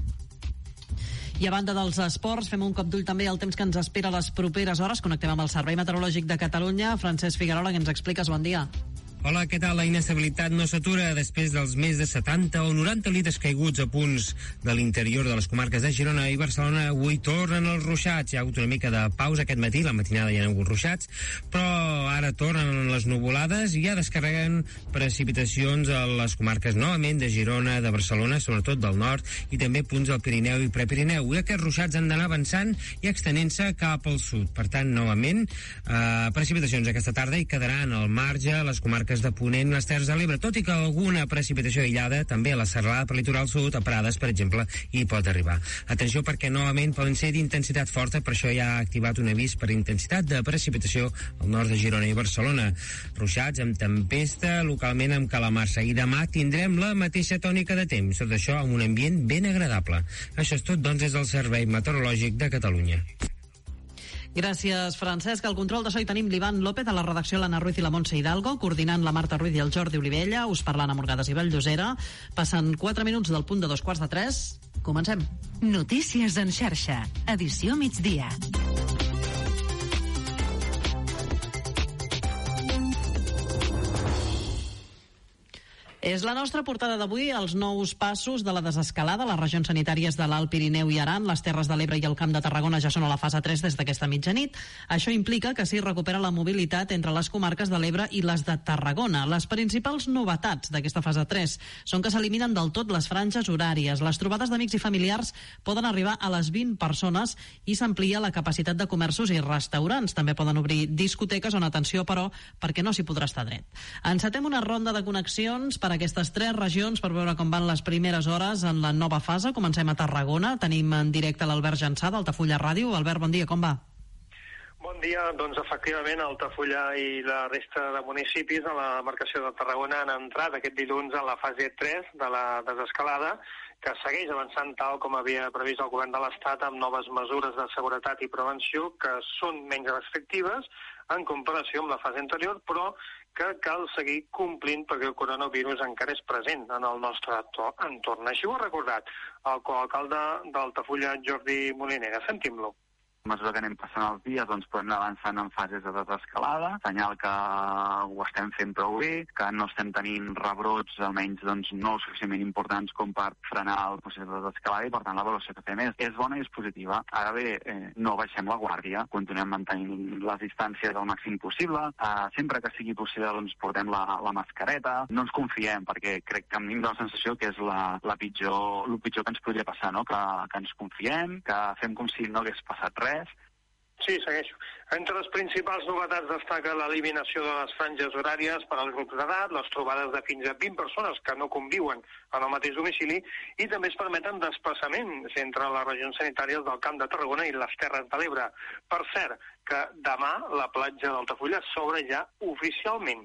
I a banda dels esports, fem un cop d'ull també al temps que ens espera a les properes hores. Connectem amb el Servei Meteorològic de Catalunya. Francesc Figuerola, que ens expliques. Bon dia. Hola, què tal? La inestabilitat no s'atura després dels més de setanta o noranta litres caiguts a punts de l'interior de les comarques de Girona i Barcelona. Avui tornen els ruixats. Hi ha hagut una mica de pausa aquest matí, la matinada hi ha hagut ruixats, però ara tornen les nuvolades i ja descarreguen precipitacions a les comarques novament de Girona, de Barcelona, sobretot del nord, i també punts del Pirineu i Prepirineu. I aquests ruixats han d'anar avançant i extenent-se cap al sud. Per tant, novament, eh, precipitacions aquesta tarda i quedaran al marge a les comarques de Ponent i les Terres de l'Ebre, tot i que alguna precipitació aïllada també a la serralada per litoral sud, a Prades, per exemple, hi pot arribar. Atenció, perquè novament poden ser d'intensitat forta, per això ja ha activat un avís per intensitat de precipitació al nord de Girona i Barcelona. Ruixats amb tempesta, localment amb calamarsa, i demà tindrem la mateixa tònica de temps, tot això amb un ambient ben agradable. Això és tot, doncs, des del Servei Meteorològic de Catalunya. Gràcies, Francesc. Al control de so hi tenim l'Ivan López, a la redacció l'Anna Ruiz i la Montse Hidalgo, coordinant la Marta Ruiz i el Jordi Olivella, us parlant a Morgades i Valldosera. Passen quatre minuts del punt de dos quarts de tres. Comencem. Notícies en xarxa, edició migdia. És la nostra portada d'avui, els nous passos de la desescalada a les regions sanitàries de l'Alt Pirineu i Aran. Les Terres de l'Ebre i el Camp de Tarragona ja són a la fase tres des d'aquesta mitjanit. Això implica que s'hi recupera la mobilitat entre les comarques de l'Ebre i les de Tarragona. Les principals novetats d'aquesta fase tres són que s'eliminen del tot les franges horàries. Les trobades d'amics i familiars poden arribar a les vint persones i s'amplia la capacitat de comerços i restaurants. També poden obrir discoteques on, atenció, però, perquè no s'hi podrà estar dret. Encetem una ronda de connexions per aquestes tres regions per veure com van les primeres hores en la nova fase. Comencem a Tarragona. Tenim en directe l'Albert Jansà d'Altafulla Ràdio. Albert, bon dia, com va? Bon dia. Doncs efectivament Altafulla i la resta de municipis de la demarcació de Tarragona han entrat aquest dilluns en la fase tres de la desescalada, que segueix avançant tal com havia previst el govern de l'Estat, amb noves mesures de seguretat i prevenció que són menys restrictives en comparació amb la fase anterior, però que cal seguir complint perquè el coronavirus encara és present en el nostre entorn. Així ho ha recordat el coalcalde d'Altafulla, Jordi Molinera. Sentim-lo. A mesura que anem passant els dies, doncs podem anar avançant en fases de desescalada, senyal que ho estem fent prou bé, que no estem tenint rebrots, almenys doncs, no suficientment importants com per frenar el procés de desescalada, i per tant la valoració que fem és, és bona i és positiva. Ara bé, eh, no baixem la guàrdia, continuem mantenint les distàncies al màxim possible, eh, sempre que sigui possible doncs, portem la, la mascareta, no ens confiem, perquè crec que em tinc la sensació que és la, la pitjor, el pitjor que ens podria passar, no? que, que ens confiem, que fem com si no hagués passat res. Sí, segueixo. Entre les principals novetats destaca l'eliminació de les franges horàries per als grups d'edat, les trobades de fins a vint persones que no conviuen en el mateix domicili, i també es permeten desplaçaments entre les regions sanitàries del Camp de Tarragona i les Terres de l'Ebre. Per cert, que demà la platja d'Altafulla s'obre ja oficialment.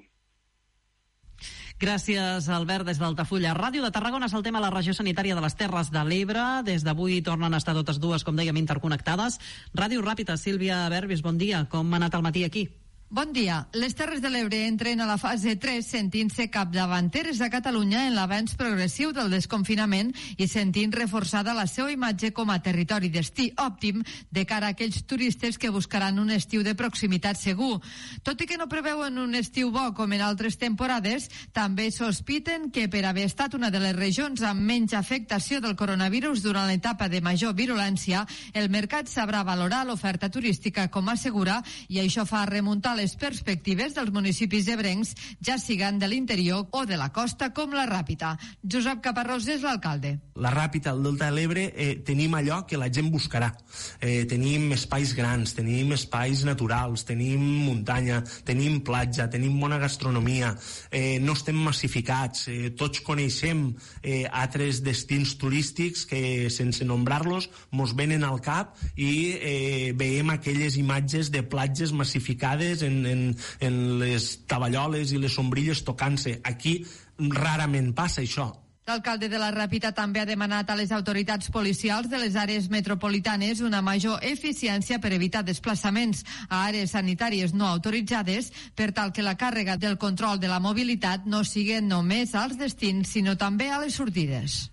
Gràcies, Albert, des d'Altafulla. Ràdio de Tarragona saltem a la regió sanitària de les Terres de l'Ebre. Des d'avui tornen a estar totes dues, com dèiem, interconnectades. Ràdio Ràpita, Sílvia Berbis, bon dia. Com ha anat el matí aquí? Bon dia. Les Terres de l'Ebre entren a la fase tres sentint-se capdavanteres a Catalunya en l'avanç progressiu del desconfinament i sentint reforçada la seva imatge com a territori destí òptim de cara a aquells turistes que buscaran un estiu de proximitat segur. Tot i que no preveuen un estiu bo com en altres temporades, també sospiten que per haver estat una de les regions amb menys afectació del coronavirus durant l'etapa de major virulència, el mercat sabrà valorar l'oferta turística com assegura, i això fa remuntar les perspectives dels municipis ebrencs, ja siguen de l'interior o de la costa, com la Ràpita. Josep Caparrós és l'alcalde. La Ràpita, el Delta de l'Ebre, eh, tenim allò que la gent buscarà. Eh, tenim espais grans, tenim espais naturals, tenim muntanya, tenim platja, tenim bona gastronomia, eh, no estem massificats, eh, tots coneixem eh, altres destins turístics que, sense nombrar-los, mos venen al cap i eh, veiem aquelles imatges de platges massificades en, en, en les taballoles i les sombrilles tocant-se. Aquí rarament passa això. L'alcalde de la Ràpita també ha demanat a les autoritats policials de les àrees metropolitanes una major eficiència per evitar desplaçaments a àrees sanitàries no autoritzades, per tal que la càrrega del control de la mobilitat no sigui només als destins, sinó també a les sortides.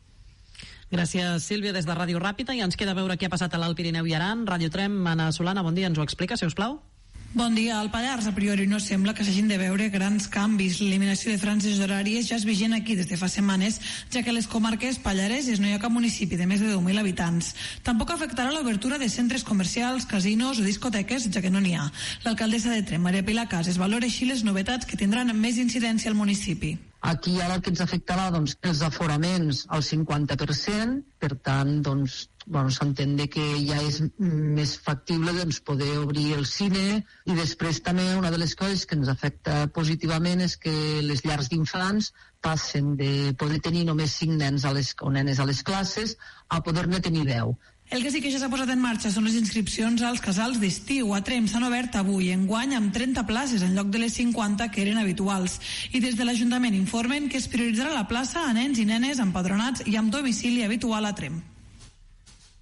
Gràcies, Sílvia, des de Ràdio Ràpita. I ens queda veure què ha passat a l'Alt Pirineu i Aran. Ràdio Trem, Anna Solana, bon dia, ens ho explica, si us plau? Bon dia. Al Pallars, a priori, no sembla que s'hagin de veure grans canvis. L'eliminació de franges horàries ja és vigent aquí des de fa setmanes, ja que a les comarques pallareses no hi ha cap municipi de més de deu mil habitants. Tampoc afectarà l'obertura de centres comercials, casinos o discoteques, ja que no n'hi ha. L'alcaldessa de Trem, Maria Pilar Casas, valora així les novetats que tindran més incidència al municipi. Aquí ara el que ens afectarà, doncs, els aforaments al cinquanta per cent, per tant, doncs, bueno, s'entén que ja és més factible doncs, poder obrir el cine, i després també una de les coses que ens afecta positivament és que les llars d'infants passen de poder tenir només cinc nens a les, o nenes a les classes a poder-ne tenir deu. El que sí que ja s'ha posat en marxa són les inscripcions als casals d'estiu. A Trem s'han obert avui, enguany, amb trenta places en lloc de les cinquanta que eren habituals. I des de l'Ajuntament informen que es prioritzarà la plaça a nens i nenes empadronats i amb domicili habitual a Trem.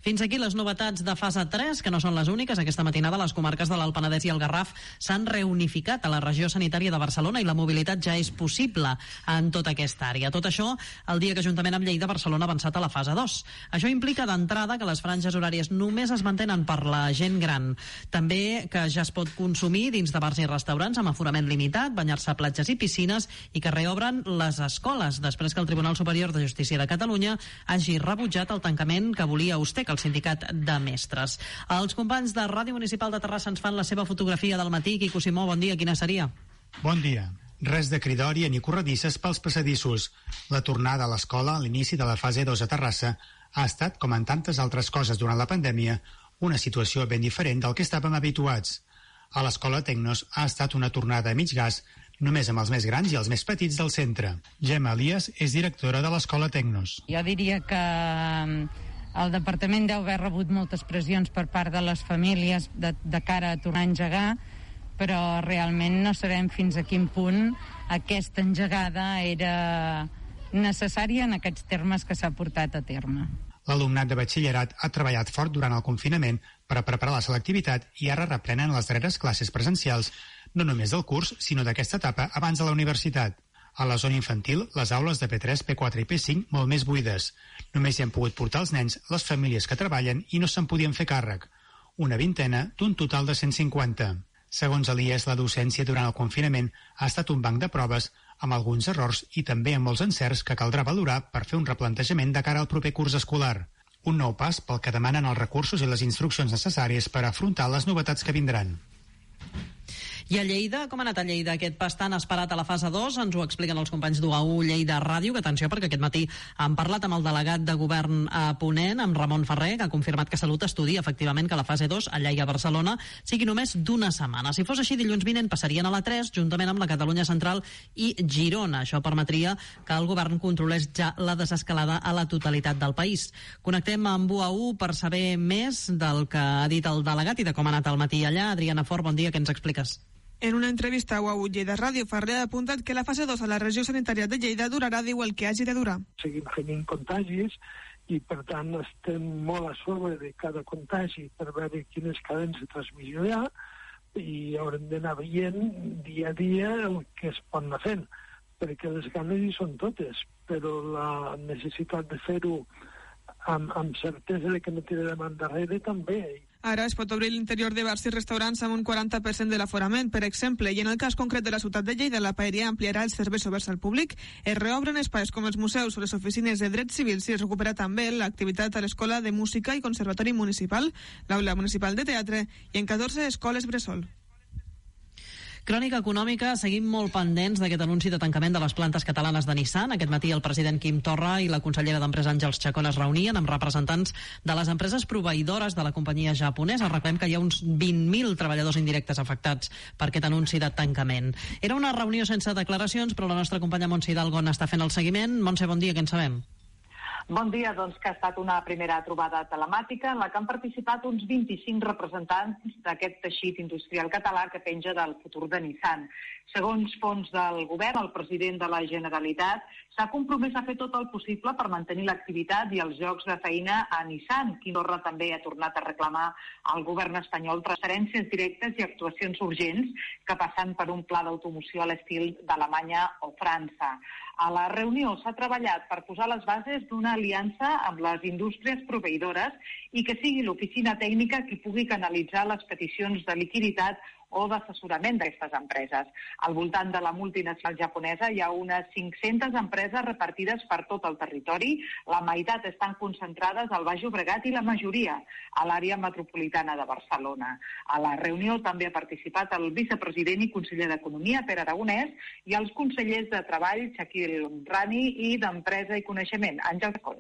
Fins aquí les novetats de fase tres, que no són les úniques. Aquesta matinada les comarques de l'Alt Penedès i el Garraf s'han reunificat a la regió sanitària de Barcelona i la mobilitat ja és possible en tota aquesta àrea. Tot això el dia que juntament amb Lleida, Barcelona ha avançat a la fase dos. Això implica d'entrada que les franges horàries només es mantenen per la gent gran. També que ja es pot consumir dins de bars i restaurants amb aforament limitat, banyar-se a platges i piscines, i que reobren les escoles després que el Tribunal Superior de Justícia de Catalunya hagi rebutjat el tancament que volia Ustec, el sindicat de mestres. Els companys de Ràdio Municipal de Terrassa ens fan la seva fotografia del matí. Quico Simó, bon dia, quina seria? Bon dia. Res de cridòria ni corredisses pels passadissos. La tornada a l'escola a l'inici de la fase dos a Terrassa ha estat, com en tantes altres coses durant la pandèmia, una situació ben diferent del que estàvem habituats. A l'escola Tecnos ha estat una tornada a mig gas, només amb els més grans i els més petits del centre. Gemma Elias és directora de l'escola Tecnos. Jo diria que el departament deu haver rebut moltes pressions per part de les famílies de, de cara a tornar a engegar, però realment no sabem fins a quin punt aquesta engegada era necessària en aquests termes que s'ha portat a terme. L'alumnat de batxillerat ha treballat fort durant el confinament per a preparar la selectivitat i ara reprenen les darreres classes presencials, no només del curs, sinó d'aquesta etapa abans de la universitat. A la zona infantil, les aules de P tres, P quatre i P cinc molt més buides. Només hi han pogut portar els nens les famílies que treballen i no se'n podien fer càrrec. Una vintena d'un total de cent cinquanta. Segons Elias, la docència durant el confinament ha estat un banc de proves amb alguns errors i també amb molts encerts que caldrà valorar per fer un replantejament de cara al proper curs escolar. Un nou pas pel que demanen els recursos i les instruccions necessàries per afrontar les novetats que vindran. I a Lleida, com ha anat a Lleida aquest pas tan esperat a la fase dos? Ens ho expliquen els companys d'U A U Lleida Ràdio, que atenció, perquè aquest matí han parlat amb el delegat de govern a Ponent, amb Ramon Ferrer, que ha confirmat que Salut estudia efectivament que la fase dos, allà i a Barcelona, sigui només d'una setmana. Si fos així, dilluns vinent passarien a la tres, juntament amb la Catalunya Central i Girona. Això permetria que el govern controlés ja la desescalada a la totalitat del país. Connectem amb U A U per saber més del que ha dit el delegat i de com ha anat el matí allà. Adriana Fort, bon dia, què ens expliques? En una entrevista a U A U Lleida Ràdio, Ferrer ha apuntat que la fase dos a la regió sanitària de Lleida durarà, diu, el que hagi de durar. Seguim fent contagis i, per tant, estem molt a sobre de cada contagi per veure quines cadens de transmissió hi ha i haurem d'anar veient dia a dia el que es pot anar fent, perquè les ganes hi són totes, però la necessitat de fer-ho amb, amb certesa de que no tirarem endarrere també. Ara es pot obrir l'interior de bars i restaurants amb un quaranta per cent de l'aforament, per exemple, i en el cas concret de la ciutat de Lleida, la paeria ampliarà els serveis oberts al públic, es reobren espais com els museus o les oficines de drets civils i es recupera també l'activitat a l'Escola de Música i Conservatori Municipal, l'Aula Municipal de Teatre i en catorze escoles bressol. Crònica econòmica, seguim molt pendents d'aquest anunci de tancament de les plantes catalanes de Nissan. Aquest matí el president Quim Torra i la consellera d'Empresa Àngels Chacón es reunien amb representants de les empreses proveïdores de la companyia japonesa. Recordem que hi ha uns vint mil treballadors indirectes afectats per aquest anunci de tancament. Era una reunió sense declaracions, però la nostra companya Montse Hidalgo n'està fent el seguiment. Montse, bon dia, què en sabem? Bon dia, doncs, que ha estat una primera trobada telemàtica en la que han participat uns vint-i-cinc representants d'aquest teixit industrial català que penja del futur de Nissan. Segons fons del govern, el president de la Generalitat s'ha compromès a fer tot el possible per mantenir l'activitat i els llocs de feina a Nissan. Quim Torra també ha tornat a reclamar al govern espanyol transferències directes i actuacions urgents que passen per un pla d'automoció a l'estil d'Alemanya o França. A la reunió s'ha treballat per posar les bases d'una aliança amb les indústries proveïdores i que sigui l'oficina tècnica qui pugui canalitzar les peticions de liquiditat o d'assessorament d'aquestes empreses. Al voltant de la multinacional japonesa hi ha unes cinc-centes empreses repartides per tot el territori. La meitat estan concentrades al Baix Llobregat i la majoria a l'àrea metropolitana de Barcelona. A la reunió també ha participat el vicepresident i conseller d'Economia, Pere Aragonès, i els consellers de Treball, Shaquille Rani, i d'Empresa i Coneixement, Àngel Chacón.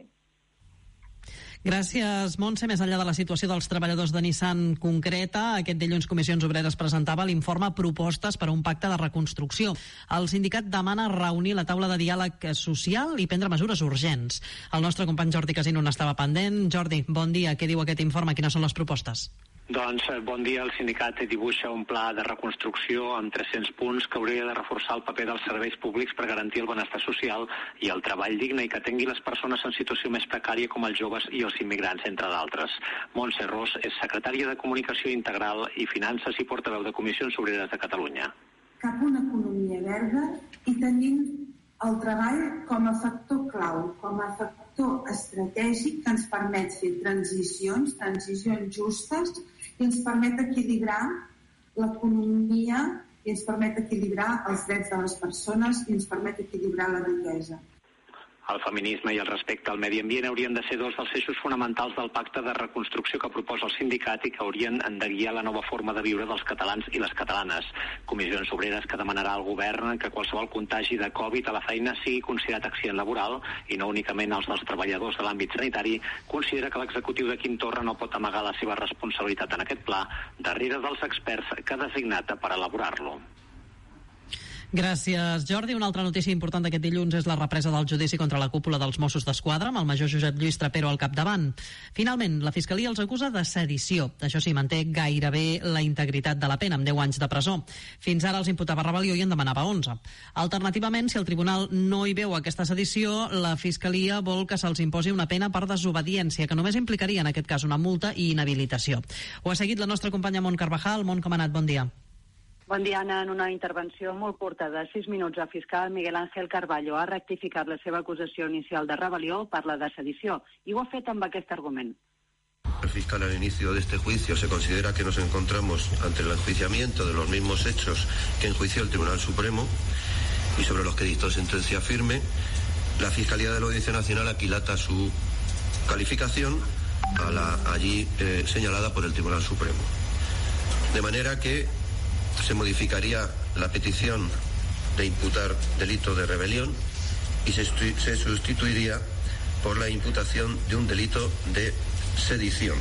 Gràcies, Montse. Més enllà de la situació dels treballadors de Nissan concreta, aquest dilluns Comissions Obreres presentava l'informe Propostes per a un pacte de reconstrucció. El sindicat demana reunir la taula de diàleg social i prendre mesures urgents. El nostre company Jordi Casino n'estava pendent. Jordi, bon dia. Què diu aquest informe? Quines són les propostes? Doncs bon dia, el sindicat dibuixa un pla de reconstrucció amb tres-cents punts que hauria de reforçar el paper dels serveis públics per garantir el benestar social i el treball digne i que atengui les persones en situació més precària com els joves i els immigrants, entre d'altres. Montse Ros és secretària de Comunicació Integral i Finances i portaveu de Comissions Obreres de Catalunya. Cap a una economia verda i tenint el treball com a factor clau, com a factor estratègic que ens permet fer transicions, transicions justes, i ens permet equilibrar l'economia, i ens permet equilibrar els drets de les persones, i ens permet equilibrar la riquesa. El feminisme i el respecte al medi ambient haurien de ser dos dels eixos fonamentals del pacte de reconstrucció que proposa el sindicat i que haurien de guiar la nova forma de viure dels catalans i les catalanes. Comissions Obreres que demanarà al govern que qualsevol contagi de Covid a la feina sigui considerat accident laboral i no únicament els dels treballadors de l'àmbit sanitari, considera que l'executiu de Quim Torra no pot amagar la seva responsabilitat en aquest pla darrere dels experts que ha designat per elaborar-lo. Gràcies, Jordi. Una altra notícia important d'aquest dilluns és la represa del judici contra la cúpula dels Mossos d'Esquadra, amb el major Josep Lluís Trapero al capdavant. Finalment, la Fiscalia els acusa de sedició. Això sí, manté gairebé la integritat de la pena, amb deu anys de presó. Fins ara els imputava rebel·lió i en demanava onze. Alternativament, si el tribunal no hi veu aquesta sedició, la Fiscalia vol que se'ls imposi una pena per desobediència, que només implicaria en aquest cas una multa i inhabilitació. Ho ha seguit la nostra companya Mont Carvajal. Mont, com ha anat? Bon dia. Bon dia, Anna. En una intervenció molt curta de sis minuts, el fiscal Miguel Ángel Carballo ha rectificat la seva acusació inicial de rebel·lió per la de sedició i ho ha fet amb aquest argument. El fiscal al inicio de este juicio se considera que nos encontramos ante el enjuiciamiento de los mismos hechos que enjuició el Tribunal Supremo y sobre los que dictó sentencia firme. La Fiscalía de la Audiencia Nacional aquilata su calificación a la allí eh, señalada por el Tribunal Supremo. De manera que se modificaría la petición de imputar delito de rebelión y se, se sustituiría por la imputación de un delito de sedición.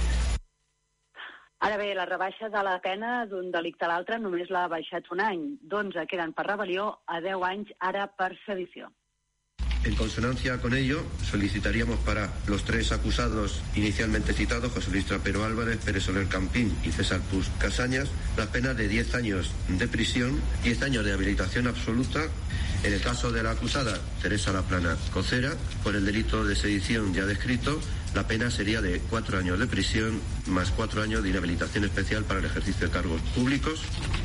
Ara bé, la rebaixa de la pena d'un delicte a l'altre només l'ha baixat un any. d'onze queden per rebel·lió, a deu anys ara per sedició. En consonancia con ello, solicitaríamos para los tres acusados inicialmente citados, José Luis Trapero Álvarez, Pérez Soler Campín y César Puz Casañas, las penas de diez años de prisión, diez años de habilitación absoluta. En el caso de la acusada, Teresa Laplana Cocera, por el delito de sedición ya descrito, la pena sería de cuatro años de prisión más cuatro años de inhabilitación especial para el ejercicio de cargos públicos,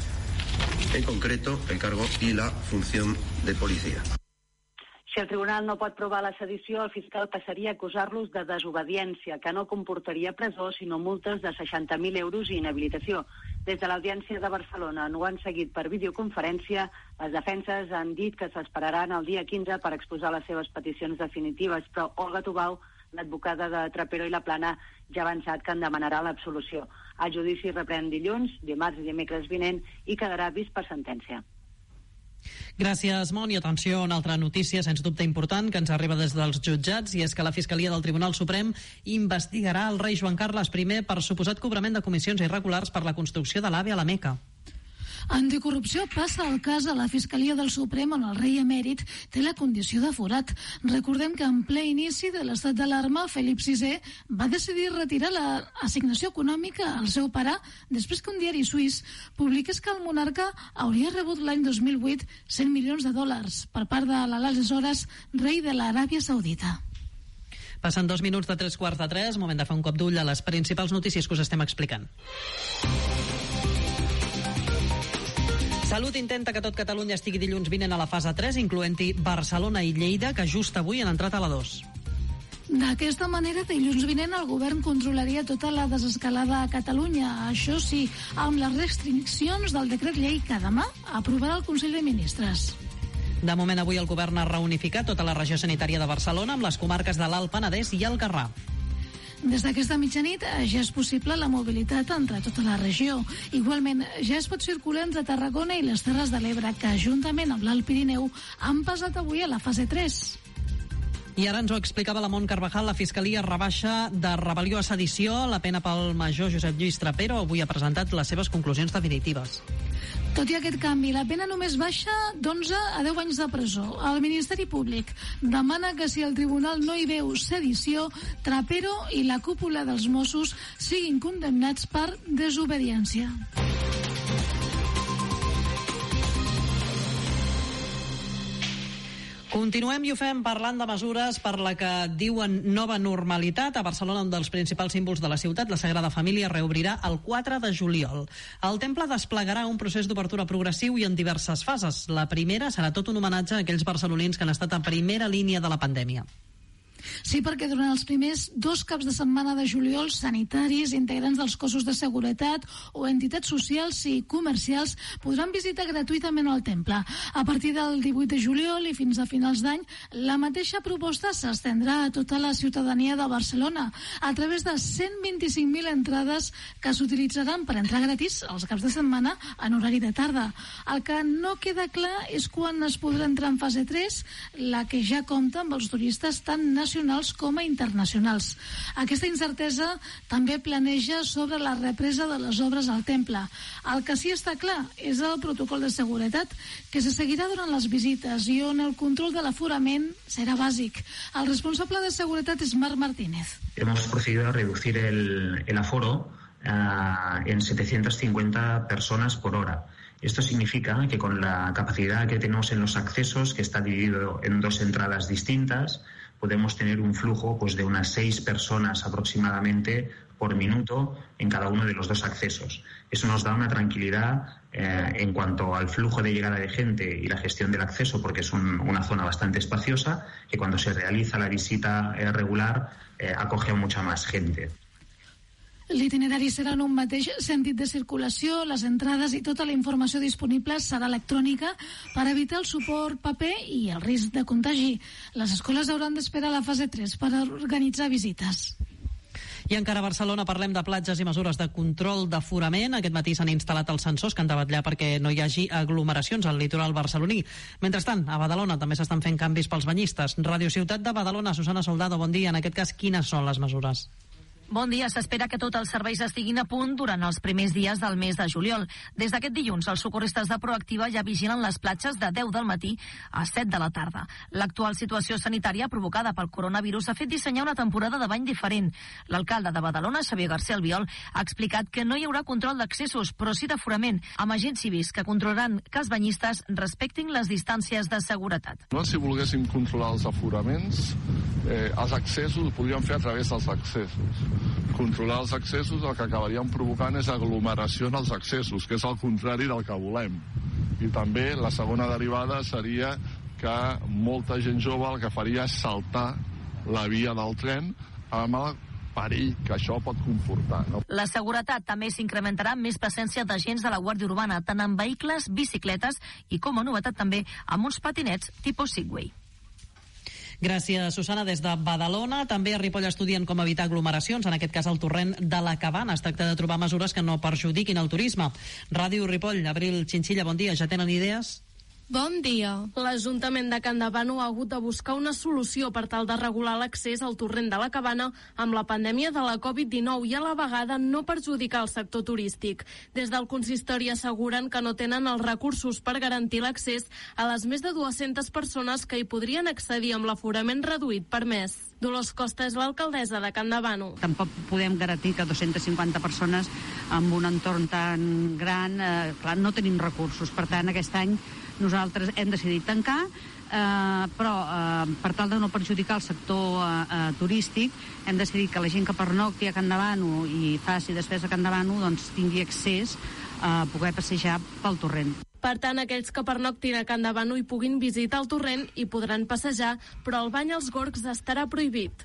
en concreto el cargo y la función de policía. Si el tribunal no pot provar la sedició, el fiscal passaria a acusar-los de desobediència, que no comportaria presó, sinó multes de seixanta mil euros i inhabilitació. Des de l'Audiència de Barcelona no ho han seguit per videoconferència. Les defenses han dit que s'esperaran el dia quinze per exposar les seves peticions definitives, però Olga Tubau, l'advocada de Trapero i Laplana, ja ha avançat que en demanarà l'absolució. El judici reprèn dilluns, dimarts i dimecres vinent i quedarà vist per sentència. Gràcies, Mont. I atenció, una altra notícia, sens dubte important, que ens arriba des dels jutjats, i és que la Fiscalia del Tribunal Suprem investigarà el rei Joan Carles primer per suposat cobrament de comissions irregulars per la construcció de l'AVE a la Meca. Anticorrupció passa el cas a la Fiscalia del Suprem, on el rei emèrit té la condició de forat. Recordem que en ple inici de l'estat d'alarma, Felip sisè va decidir retirar l'assignació econòmica al seu pare després que un diari suís publiqués que el monarca hauria rebut l'any dos mil vuit cent milions de dòlars per part de l'aleshores rei de l'Aràbia Saudita. Passen dos minuts de tres quarts de tres, moment de fer un cop d'ull a les principals notícies que us estem explicant. Salut intenta que tot Catalunya estigui dilluns vinent a la fase tres, incloent-hi Barcelona i Lleida, que just avui han entrat a la dos. D'aquesta manera, dilluns vinent el govern controlaria tota la desescalada a Catalunya. Això sí, amb les restriccions del decret llei que demà aprovarà el Consell de Ministres. De moment, avui el govern ha reunificat tota la regió sanitària de Barcelona amb les comarques de l'Alt Penedès i el Garraf. Des d'aquesta mitjanit ja és possible la mobilitat entre tota la regió. Igualment, ja es pot circular entre Tarragona i les Terres de l'Ebre, que juntament amb l'Alt Pirineu han passat avui a la fase tres. I ara ens ho explicava la Mont Carvajal, la Fiscalia rebaixa de rebel·lió a sedició la pena pel major Josep Lluís Trapero. Avui ha presentat les seves conclusions definitives. Tot i aquest canvi, la pena només baixa d'onze a deu anys de presó. El Ministeri Públic demana que si el tribunal no hi veu sedició, Trapero i la cúpula dels Mossos siguin condemnats per desobediència. Continuem i ho fem parlant de mesures per la que diuen nova normalitat. A Barcelona, un dels principals símbols de la ciutat, la Sagrada Família, reobrirà el quatre de juliol. El temple desplegarà un procés d'obertura progressiu i en diverses fases. La primera serà tot un homenatge a aquells barcelonins que han estat a primera línia de la pandèmia. Sí, perquè durant els primers dos caps de setmana de juliol, sanitaris, integrants dels cossos de seguretat o entitats socials i comercials podran visitar gratuïtament el temple. A partir del divuit de juliol i fins a finals d'any, la mateixa proposta s'estendrà a tota la ciutadania de Barcelona a través de cent vint-i-cinc mil entrades que s'utilitzaran per entrar gratis els caps de setmana en horari de tarda. El que no queda clar és quan es podrà entrar en fase tres, la que ja compta amb els turistes tan nacionals nacionals com a internacionals. Aquesta incertesa també planeja sobre la represa de les obres al temple. El que sí està clar és el protocol de seguretat que se seguirà durant les visites i on el control de l'aforament serà bàsic. El responsable de seguretat és Marc Martínez. Hemos procedido a reducir el, el aforo uh, en setecientas cincuenta personas por hora. Esto significa que con la capacidad que tenemos en los accesos, que está dividido en dos entradas distintas, podemos tener un flujo pues, de unas seis personas aproximadamente por minuto en cada uno de los dos accesos. Eso nos da una tranquilidad eh, en cuanto al flujo de llegada de gente y la gestión del acceso, porque es un, una zona bastante espaciosa, que cuando se realiza la visita eh, regular eh, acoge a mucha más gente. L'itinerari serà en un mateix sentit de circulació, les entrades i tota la informació disponible serà electrònica per evitar el suport paper i el risc de contagi. Les escoles hauran d'esperar la fase tres per organitzar visites. I encara a Barcelona parlem de platges i mesures de control d'aforament. Aquest matí s'han instal·lat els sensors que han de vetllar perquè no hi hagi aglomeracions al litoral barceloní. Mentrestant, a Badalona també s'estan fent canvis pels banyistes. Ràdio Ciutat de Badalona, Susana Soldado, bon dia. En aquest cas, quines són les mesures? Bon dia. S'espera que tots els serveis estiguin a punt durant els primers dies del mes de juliol. Des d'aquest dilluns, els socorristes de Proactiva ja vigilen les platges de deu del matí a set de la tarda. L'actual situació sanitària provocada pel coronavirus ha fet dissenyar una temporada de bany diferent. L'alcalde de Badalona, Xavier García Albiol, ha explicat que no hi haurà control d'accessos, però sí d'aforament, amb agents civils que controlaran que els banyistes respectin les distàncies de seguretat. No, si volguéssim controlar els aforaments, eh, els accessos ho podríem fer a través dels accessos. Controlar els accessos el que acabaríem provocant és aglomeració en els accessos, que és el contrari del que volem. I també la segona derivada seria que molta gent jove el que faria és saltar la via del tren amb el perill que això pot comportar. No? La seguretat també s'incrementarà amb més presència d'agents de la Guàrdia Urbana, tant en vehicles, bicicletes i, com a novetat també, amb uns patinets tipus Segway. Gràcies, Susana. Des de Badalona, també a Ripoll estudien com evitar aglomeracions, en aquest cas al torrent de la Cabana. Es tracta de trobar mesures que no perjudiquin el turisme. Ràdio Ripoll, Abril Chinchilla, bon dia. Ja tenen idees? Bon dia. L'Ajuntament de Campdevànol ha hagut de buscar una solució per tal de regular l'accés al torrent de la Cabana amb la pandèmia de la covid dinou i a la vegada no perjudicar el sector turístic. Des del consistori asseguren que no tenen els recursos per garantir l'accés a les més de dues-centes persones que hi podrien accedir amb l'aforament reduït permès. Dolors Costa és l'alcaldessa de Campdevànol. Tampoc podem garantir que dues-centes cinquanta persones amb un entorn tan gran, eh, clar, no tenim recursos. Per tant, aquest any nosaltres hem decidit tancar, eh, però eh, per tal de no perjudicar el sector eh, eh, turístic, hem decidit que la gent que pernocti a Campdevànol i faci despesa a Campdevànol doncs tingui accés a poder passejar pel torrent. Per tant, aquells que pernoctin a Campdevànol hi puguin visitar el torrent i podran passejar, però el bany als gorgs estarà prohibit.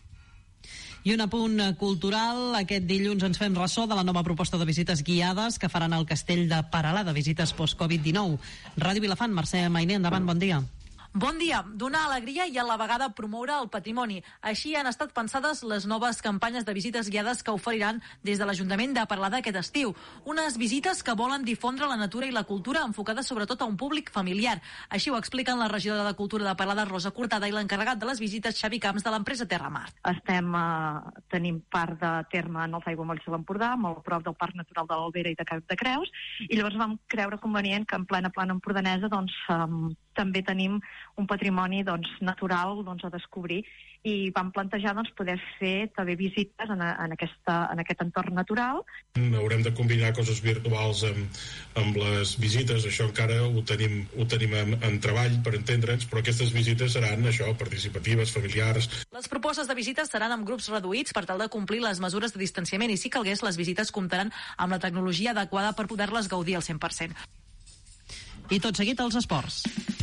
I un apunt cultural. Aquest dilluns ens fem ressò de la nova proposta de visites guiades que faran al castell de Peralada, visites post covid dinou. Ràdio Vilafant, Mercè Mainer, endavant, bon dia. Bon dia. Donar alegria i a la vegada promoure el patrimoni. Així han estat pensades les noves campanyes de visites guiades que oferiran des de l'Ajuntament de Peralada aquest estiu. Unes visites que volen difondre la natura i la cultura enfocades sobretot a un públic familiar. Així ho expliquen la regidora de Cultura de Peralada, Rosa Cortada, i l'encarregat de les visites, Xavi Camps, de l'empresa Terramar. Estem, eh, tenim part de terme en els aiguamolls de l'Empordà, molt a prop del Parc Natural de l'Albera i de Cap de Creus, i llavors vam creure convenient que en plena plana empordanesa doncs, eh, també tenim un patrimoni doncs, natural doncs, a descobrir, i vam plantejar doncs, poder fer també visites en, a, en, aquesta, en aquest entorn natural. Haurem de combinar coses virtuals amb, amb les visites, això encara ho tenim, ho tenim en, en treball per entendre'ns, però aquestes visites seran això, participatives, familiars. Les propostes de visites seran amb grups reduïts per tal de complir les mesures de distanciament, i si calgués les visites comptaran amb la tecnologia adequada per poder-les gaudir al cent per cent. I tot seguit als esports.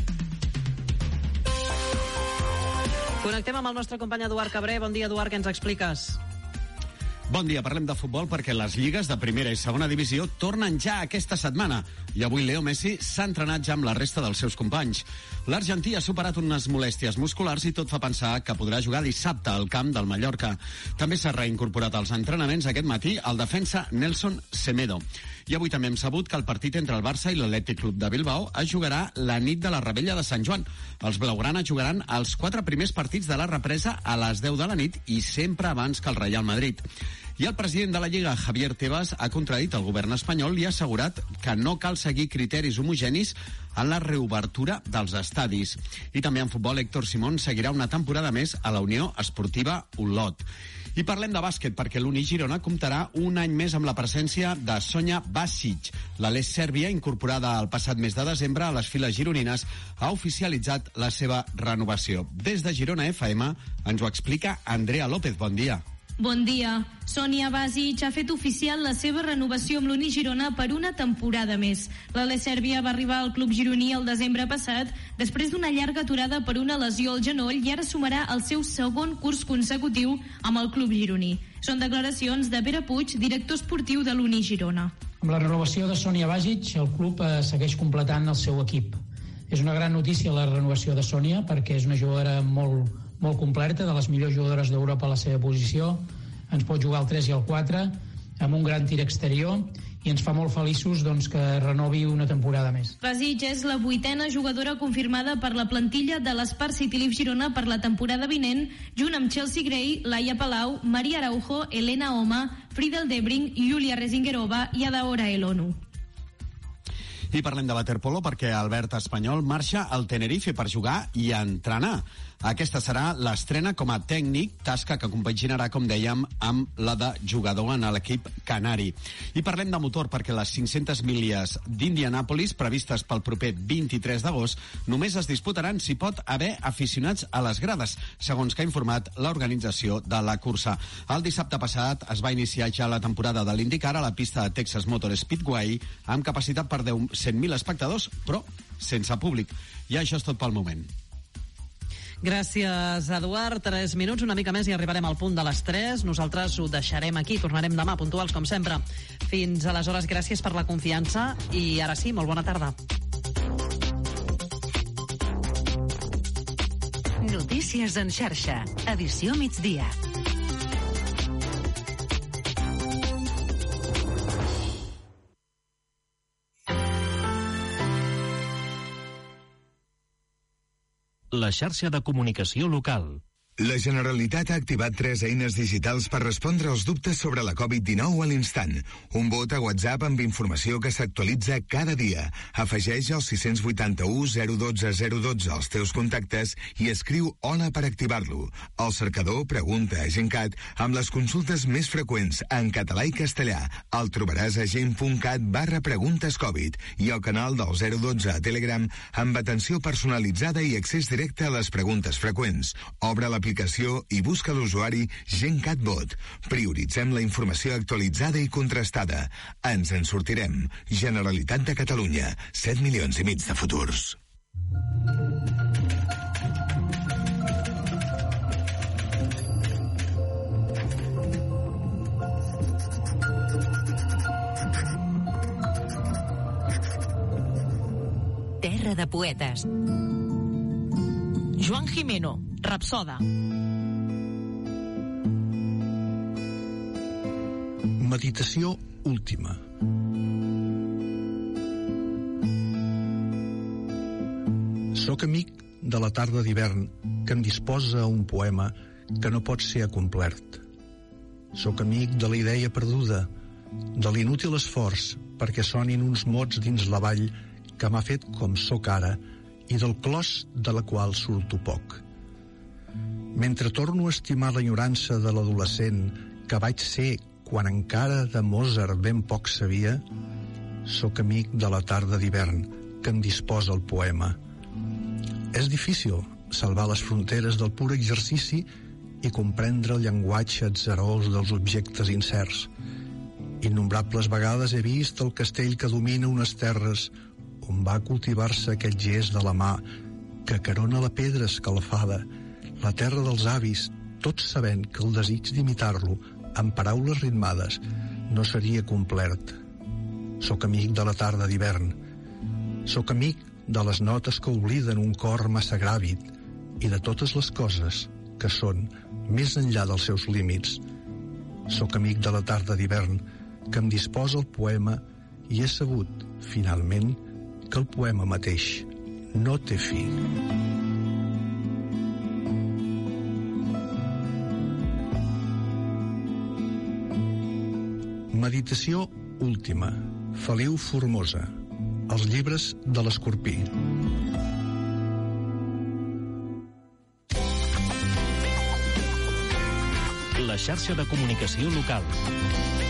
Connectem amb el nostre company Eduard Cabré. Bon dia, Eduard, què ens expliques? Bon dia, parlem de futbol perquè les lligues de primera i segona divisió tornen ja aquesta setmana i avui Leo Messi s'ha entrenat ja amb la resta dels seus companys. L'argentí ha superat unes molèsties musculars i tot fa pensar que podrà jugar dissabte al camp del Mallorca. També s'ha reincorporat als entrenaments aquest matí el defensa Nelson Semedo. I avui també hem sabut que el partit entre el Barça i l'Atlètic Club de Bilbao es jugarà la nit de la Rebella de Sant Joan. Els blaugrana jugaran els quatre primers partits de la represa a les deu de la nit i sempre abans que el Real Madrid. I el president de la Lliga, Javier Tebas, ha contradit el govern espanyol i ha assegurat que no cal seguir criteris homogenis en la reobertura dels estadis. I també en futbol, Héctor Simón seguirà una temporada més a la Unió Esportiva Olot. I parlem de bàsquet perquè l'Uni Girona comptarà un any més amb la presència de Sonja Basic. L'Ales Sèrbia, incorporada el passat mes de desembre a les files gironines, ha oficialitzat la seva renovació. Des de Girona F M ens ho explica Andrea López. Bon dia. Bon dia. Sonja Basic ha fet oficial la seva renovació amb l'Uni Girona per una temporada més. L'Ales Sèrbia va arribar al club gironí el desembre passat després d'una llarga aturada per una lesió al genoll i ara sumarà el seu segon curs consecutiu amb el club gironí. Són declaracions de Pere Puig, director esportiu de l'Uni Girona. Amb la renovació de Sonja Basic, el club eh, segueix completant el seu equip. És una gran notícia la renovació de Sonja perquè és una jugadora molt molt completa, de les millors jugadores d'Europa a la seva posició, ens pot jugar al tres i al quatre, amb un gran tir exterior, i ens fa molt feliços doncs, que renovi una temporada més. Basic és la vuitena jugadora confirmada per la plantilla de l'Spar City Leaf Girona per la temporada vinent, junt amb Chelsea Gray, Laia Palau, Maria Araujo, Elena Oma, Friedel Debring, Julia Rezingerova i Adaora Elonu. I parlem de waterpolo perquè Albert Espanyol marxa al Tenerife per jugar i entrenar. Aquesta serà l'estrena com a tècnic, tasca que compaginarà, com dèiem, amb la de jugador en l'equip canari. I parlem de motor perquè les cinc-centes milles d'Indianàpolis, previstes pel proper vint-i-tres d'agost, només es disputaran si pot haver aficionats a les grades, segons que ha informat l'organització de la cursa. El dissabte passat es va iniciar ja la temporada de l'IndyCar a la pista de Texas Motor Speedway, amb capacitat per cent mil espectadors, però sense públic. I això és tot pel moment. Gràcies, Eduard. Tres minuts, una mica més i arribarem al punt de les tres. Nosaltres ho deixarem aquí. Tornarem demà, puntuals, com sempre. Fins aleshores, gràcies per la confiança i ara sí, molt bona tarda. Notícies en xarxa. Edició migdia. La xarxa de comunicació local. La Generalitat ha activat tres eines digitals per respondre als dubtes sobre la covid dinou a l'instant. Un bot a WhatsApp amb informació que s'actualitza cada dia. Afegeix el sis vuit u zero un dos zero un dos als teus contactes i escriu hola per activar-lo. El cercador pregunta a GenCat amb les consultes més freqüents en català i castellà. El trobaràs a gen.cat barra preguntes Covid i al canal del zero dotze a Telegram amb atenció personalitzada i accés directe a les preguntes freqüents. Obre la aplicació i busca l'usuari GenCatBot. Prioritzem la informació actualitzada i contrastada. Ens en sortirem. Generalitat de Catalunya. set milions i mig de futurs. Terra de poetes. Joan Jimeno, Rapsoda. Meditació última. Soc amic de la tarda d'hivern que em disposa un poema que no pot ser acomplert. Soc amic de la idea perduda, de l'inútil esforç perquè sonin uns mots dins la vall que m'ha fet com sóc ara i del clos de la qual surto poc. Mentre torno a estimar l'enyorança de l'adolescent que vaig ser quan encara de Mozart ben poc sabia, sóc amic de la tarda d'hivern que em disposa el poema. És difícil salvar les fronteres del pur exercici i comprendre el llenguatge atzerós dels objectes incerts. Innombrables vegades he vist el castell que domina unes terres on va cultivar-se aquest gest de la mà que carona la pedra escalfada, la terra dels avis, tots sabent que el desig d'imitar-lo amb paraules ritmades no seria complet. Soc amic de la tarda d'hivern. Soc amic de les notes que obliden un cor massa gràvid i de totes les coses que són més enllà dels seus límits. Soc amic de la tarda d'hivern que em disposa el poema i he sabut, finalment, que el poema mateix no té fi. Meditació última. Feliu Formosa. Els llibres de l'Escorpí. La xarxa de comunicació local.